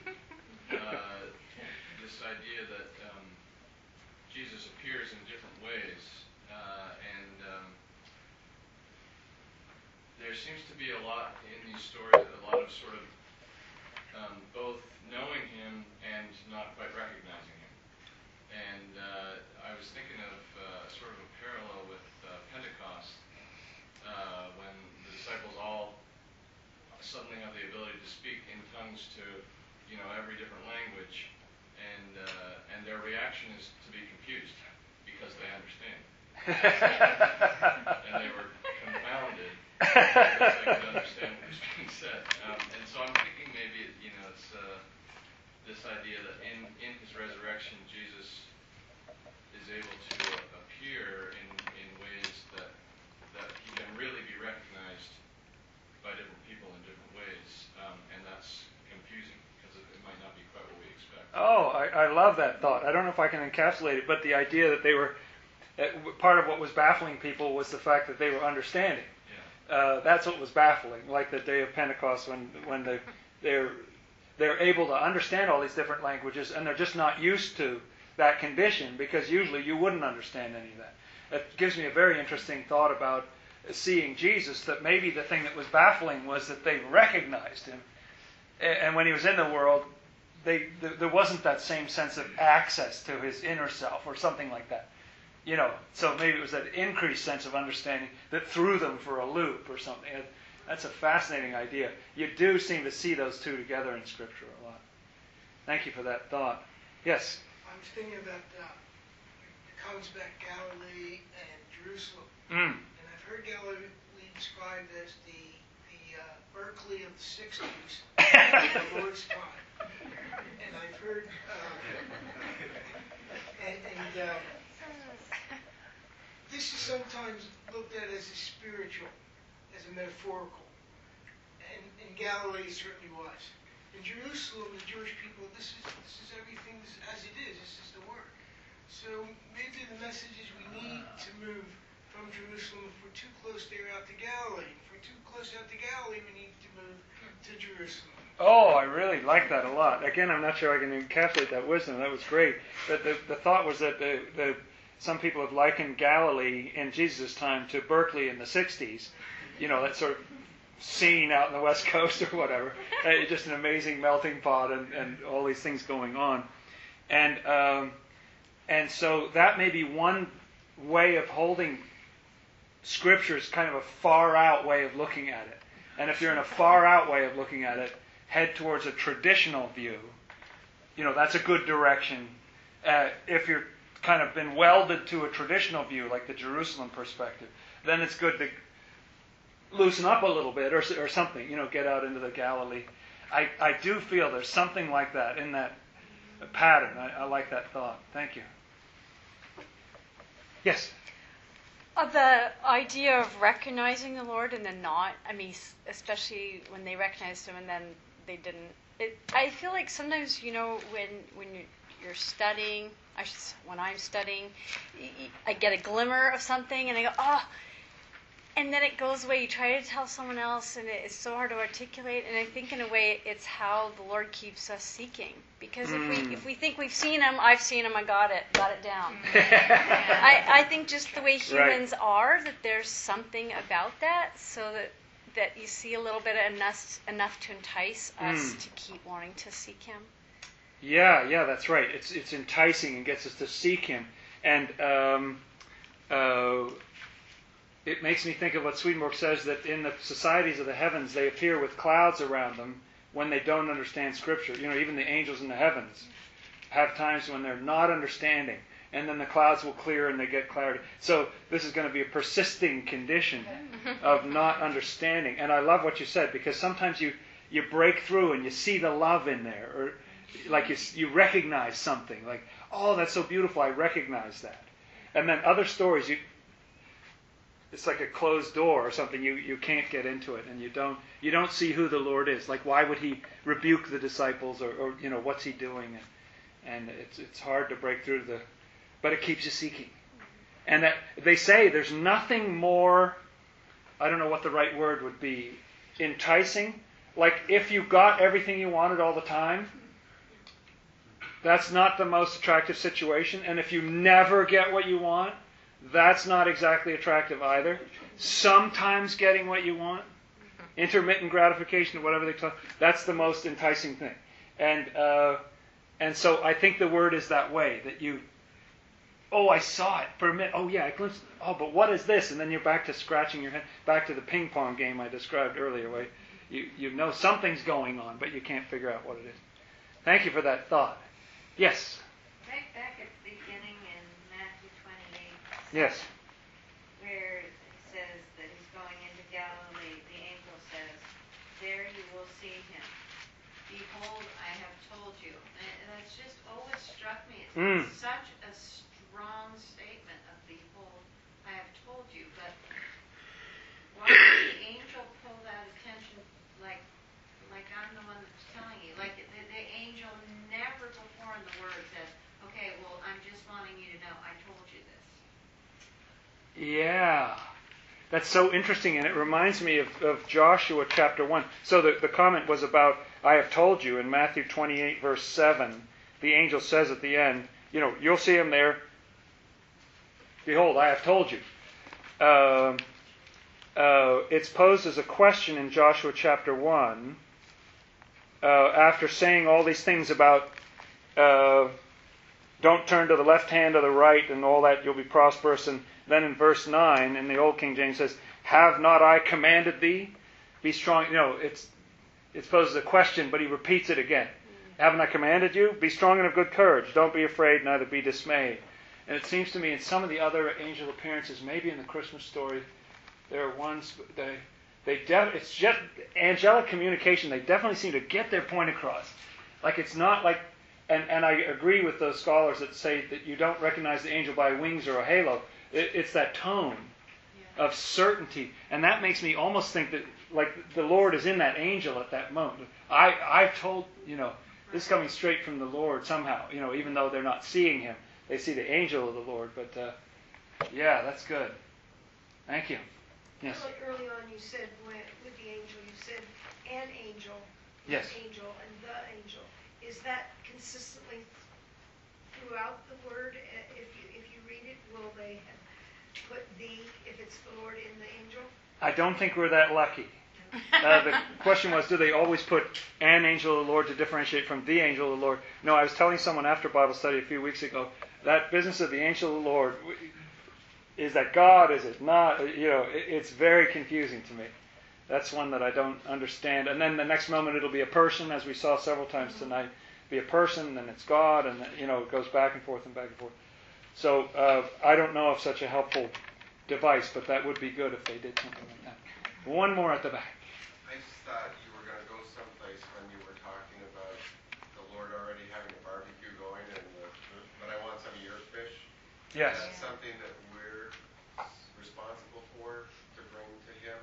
this idea that Jesus appears in different ways, and there seems to be a lot in these stories, a lot of sort of both knowing him and not quite recognizing him. And I was thinking of sort of a parallel with Pentecost, when the disciples all suddenly have the ability to speak in tongues to, every different language, and their reaction is to be confused because they understand. And they were confounded because they could understand what was being said. And so I'm thinking maybe, it's this idea that in his resurrection, Jesus is able to appear in ways that he can really be recognized by different people in different ways, and that's confusing because it might not be quite what we expect. Oh, I love that thought. I don't know if I can encapsulate it, but the idea that they were... part of what was baffling people was the fact that they were understanding. Yeah. That's what was baffling, like the day of Pentecost when they're able to understand all these different languages, and they're just not used to that condition, because usually you wouldn't understand any of that. It gives me a very interesting thought about seeing Jesus, that maybe the thing that was baffling was that they recognized him, and when he was in the world, there wasn't that same sense of access to his inner self or something like that. So maybe it was that increased sense of understanding that threw them for a loop or something. That's a fascinating idea. You do seem to see those two together in Scripture a lot. Thank you for that thought. Yes? I was thinking about the Kongsberg Galilee and Jerusalem. And I've heard Galilee described as the Berkeley of the 60s, the Lord's time. And I've heard... this is sometimes looked at as a spiritual, as a metaphorical. And in Galilee it certainly was. In Jerusalem, the Jewish people, this is everything as it is. This is the Word. So maybe the message is we need to move from Jerusalem. If we're too close there out to Galilee. If we're too close out to Galilee, we need to move to Jerusalem. Oh, I really like that a lot. Again, I'm not sure I can encapsulate that wisdom. That was great. But the thought was that some people have likened Galilee in Jesus' time to Berkeley in the 60s. That sort of scene out in the West Coast or whatever. Just an amazing melting pot and all these things going on. And so that may be one way of holding Scripture, is kind of a far-out way of looking at it. And if you're in a far-out way of looking at it, head towards a traditional view. That's a good direction. If you're kind of been welded to a traditional view, like the Jerusalem perspective, then it's good to loosen up a little bit or something, get out into the Galilee. I do feel there's something like that in that pattern. I like that thought. Thank you. Yes? The idea of recognizing the Lord and then not, especially when they recognized him and then they didn't. I feel like sometimes, when you're studying, when I'm studying, I get a glimmer of something and I go, oh, and then it goes away. You try to tell someone else and it's so hard to articulate, and I think in a way it's how the Lord keeps us seeking. Because if we think we've seen him, I've seen him, I got it down. I think just the way humans are, that there's something about that, so that you see a little bit enough to entice us to keep wanting to seek him. Yeah, that's right. It's enticing and gets us to seek him. And it makes me think of what Swedenborg says, that in the societies of the heavens, they appear with clouds around them, when they don't understand Scripture. Even the angels in the heavens have times when they're not understanding, and then the clouds will clear and they get clarity. So this is going to be a persisting condition of not understanding. And I love what you said, because sometimes you break through and you see the love in there, or like you recognize something, like, oh, that's so beautiful, I recognize that. And then other stories, it's like a closed door or something, you can't get into it, and you don't see who the Lord is. Like, why would he rebuke the disciples, or what's he doing? And it's hard to break through but it keeps you seeking. And that they say there's nothing more, I don't know what the right word would be, enticing. Like, if you got everything you wanted all the time, that's not the most attractive situation. And if you never get what you want, that's not exactly attractive either. Sometimes getting what you want, intermittent gratification, whatever they talk, that's the most enticing thing. And so I think the word is that way, that I saw it for a minute. Oh, yeah, I glimpsed it. Oh, but what is this? And then you're back to scratching your head, back to the ping pong game I described earlier, where you know something's going on, but you can't figure out what it is. Thank you for that thought. Yes? Right back at the beginning in Matthew 28. Yes. Where it says that he's going into Galilee, the angel says, "There you will see him. Behold, I have told you." And that's just always struck me. It's such a strong statement of "Behold, I have told you." But why did the angel pull that attention? Like I'm the one that's telling you. Like the angel never before in the Word says, "Okay, well, I'm just wanting you to know I told you this." Yeah. That's so interesting, and it reminds me of Joshua chapter 1. So the comment was about, "I have told you," in Matthew 28, verse 7. The angel says at the end, you'll see him there. "Behold, I have told you." It's posed as a question in Joshua chapter 1. After saying all these things about don't turn to the left hand or the right and all that, you'll be prosperous. And then in verse 9, in the Old King James says, "Have not I commanded thee? Be strong." It's posed as a question, but he repeats it again. "Haven't I commanded you? Be strong and of good courage. Don't be afraid, neither be dismayed." And it seems to me in some of the other angel appearances, maybe in the Christmas story, there are ones, it's just angelic communication. They definitely seem to get their point across. Like, it's not like, and I agree with those scholars that say that you don't recognize the angel by wings or a halo. It's that tone of certainty. And that makes me almost think that, like, the Lord is in that angel at that moment. I've told, this is coming straight from the Lord somehow, even though they're not seeing him. They see the angel of the Lord. But, yeah, that's good. Thank you. Yes. Early on you said, with the angel, you said an angel, yes. An angel, and the angel. Is that consistently throughout the word? If you read it, will they put the, if it's the Lord, in the angel? I don't think we're that lucky. The question was, do they always put an angel of the Lord to differentiate from the angel of the Lord? No, I was telling someone after Bible study a few weeks ago, that business of the angel of the Lord, is that God, is it not? It's very confusing to me. That's one that I don't understand. And then the next moment it'll be a person, as we saw several times tonight. Be a person, and it's God, and it goes back and forth and back and forth. So I don't know of such a helpful device, but that would be good if they did something like that. One more at the back. I just thought you were going to go someplace when you were talking about the Lord already having a barbecue going, but I want some of your fish. Yes. Is that something that we're responsible for to bring to Him?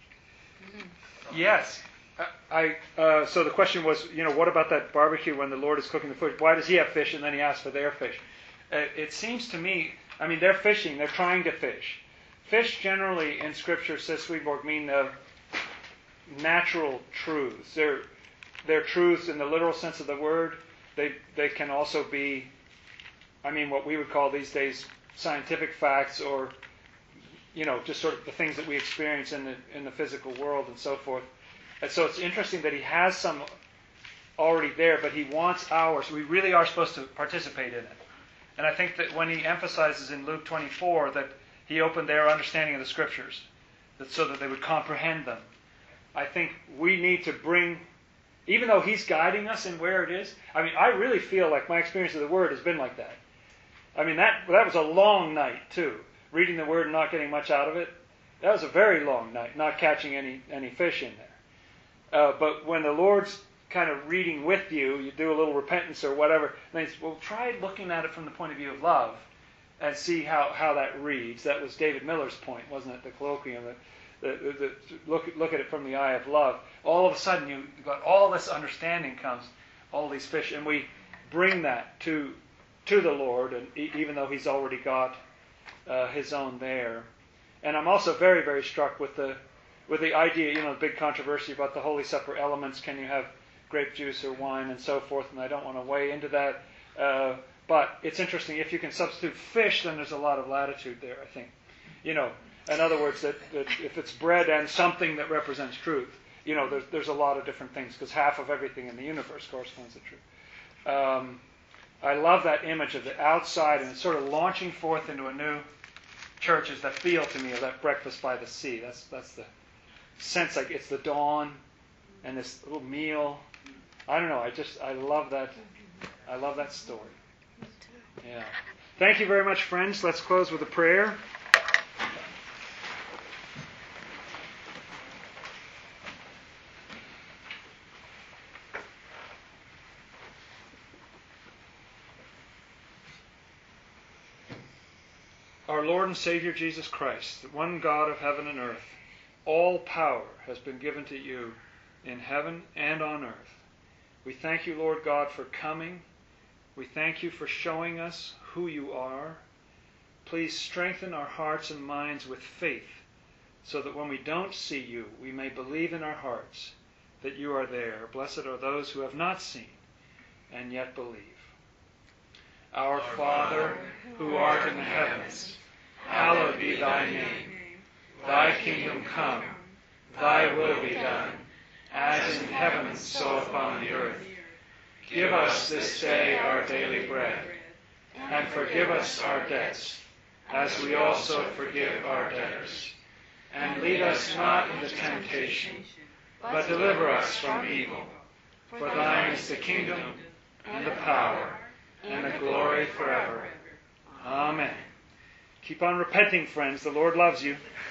Yes. So the question was, what about that barbecue when the Lord is cooking the food? Why does He have fish and then He asks for their fish? It seems to me, they're fishing. They're trying to fish. Fish generally in Scripture, says Swedenborg, mean natural truths. They're truths in the literal sense of the word. They can also be, what we would call these days scientific facts, or just sort of the things that we experience in the physical world and so forth. And so it's interesting that He has some already there, but He wants ours. We really are supposed to participate in it. And I think that when He emphasizes in Luke 24 that He opened their understanding of the Scriptures, so that they would comprehend them, I think we need to bring, Even though He's guiding us in where it is. I mean, I really feel like my experience of the Word has been like that. I mean, that was a long night, too. Reading the Word and not getting much out of it. That was a very long night, not catching any fish in there. But when the Lord's kind of reading with you, you do a little repentance or whatever, and then he says, well, try looking at it from the point of view of love and see how that reads. That was David Miller's point, wasn't it? The colloquium. Look at it from the eye of love. All of a sudden, you got all this understanding comes, all these fish, and we bring that to the Lord, and even though He's already got His own there. And I'm also very, very struck with the idea, the big controversy about the Holy Supper elements. Can you have grape juice or wine and so forth? And I don't want to weigh into that. But it's interesting. If you can substitute fish, then there's a lot of latitude there, I think. In other words, that if it's bread and something that represents truth, there's a lot of different things, because half of everything in the universe corresponds to truth. I love that image of the outside, and it's sort of launching forth into a new churches that feel to me of that breakfast by the sea. That's the sense, like it's the dawn and this little meal. I don't know. I love that. I love that story. Yeah. Thank you very much, friends. Let's close with a prayer. Our Lord and Savior Jesus Christ, the one God of heaven and earth, all power has been given to you in heaven and on earth. We thank you, Lord God, for coming. We thank you for showing us who you are. Please strengthen our hearts and minds with faith, so that when we don't see you, we may believe in our hearts that you are there. Blessed are those who have not seen and yet believe. Our Father, who art in the heavens, hallowed be thy name. Thy kingdom come, thy will be done, as in heaven so upon the earth. Give us this day our daily bread, and forgive us our debts, as we also forgive our debtors. And lead us not into temptation, but deliver us from evil. For thine is the kingdom, and the power, and the glory forever. Amen. Keep on repenting, friends. The Lord loves you.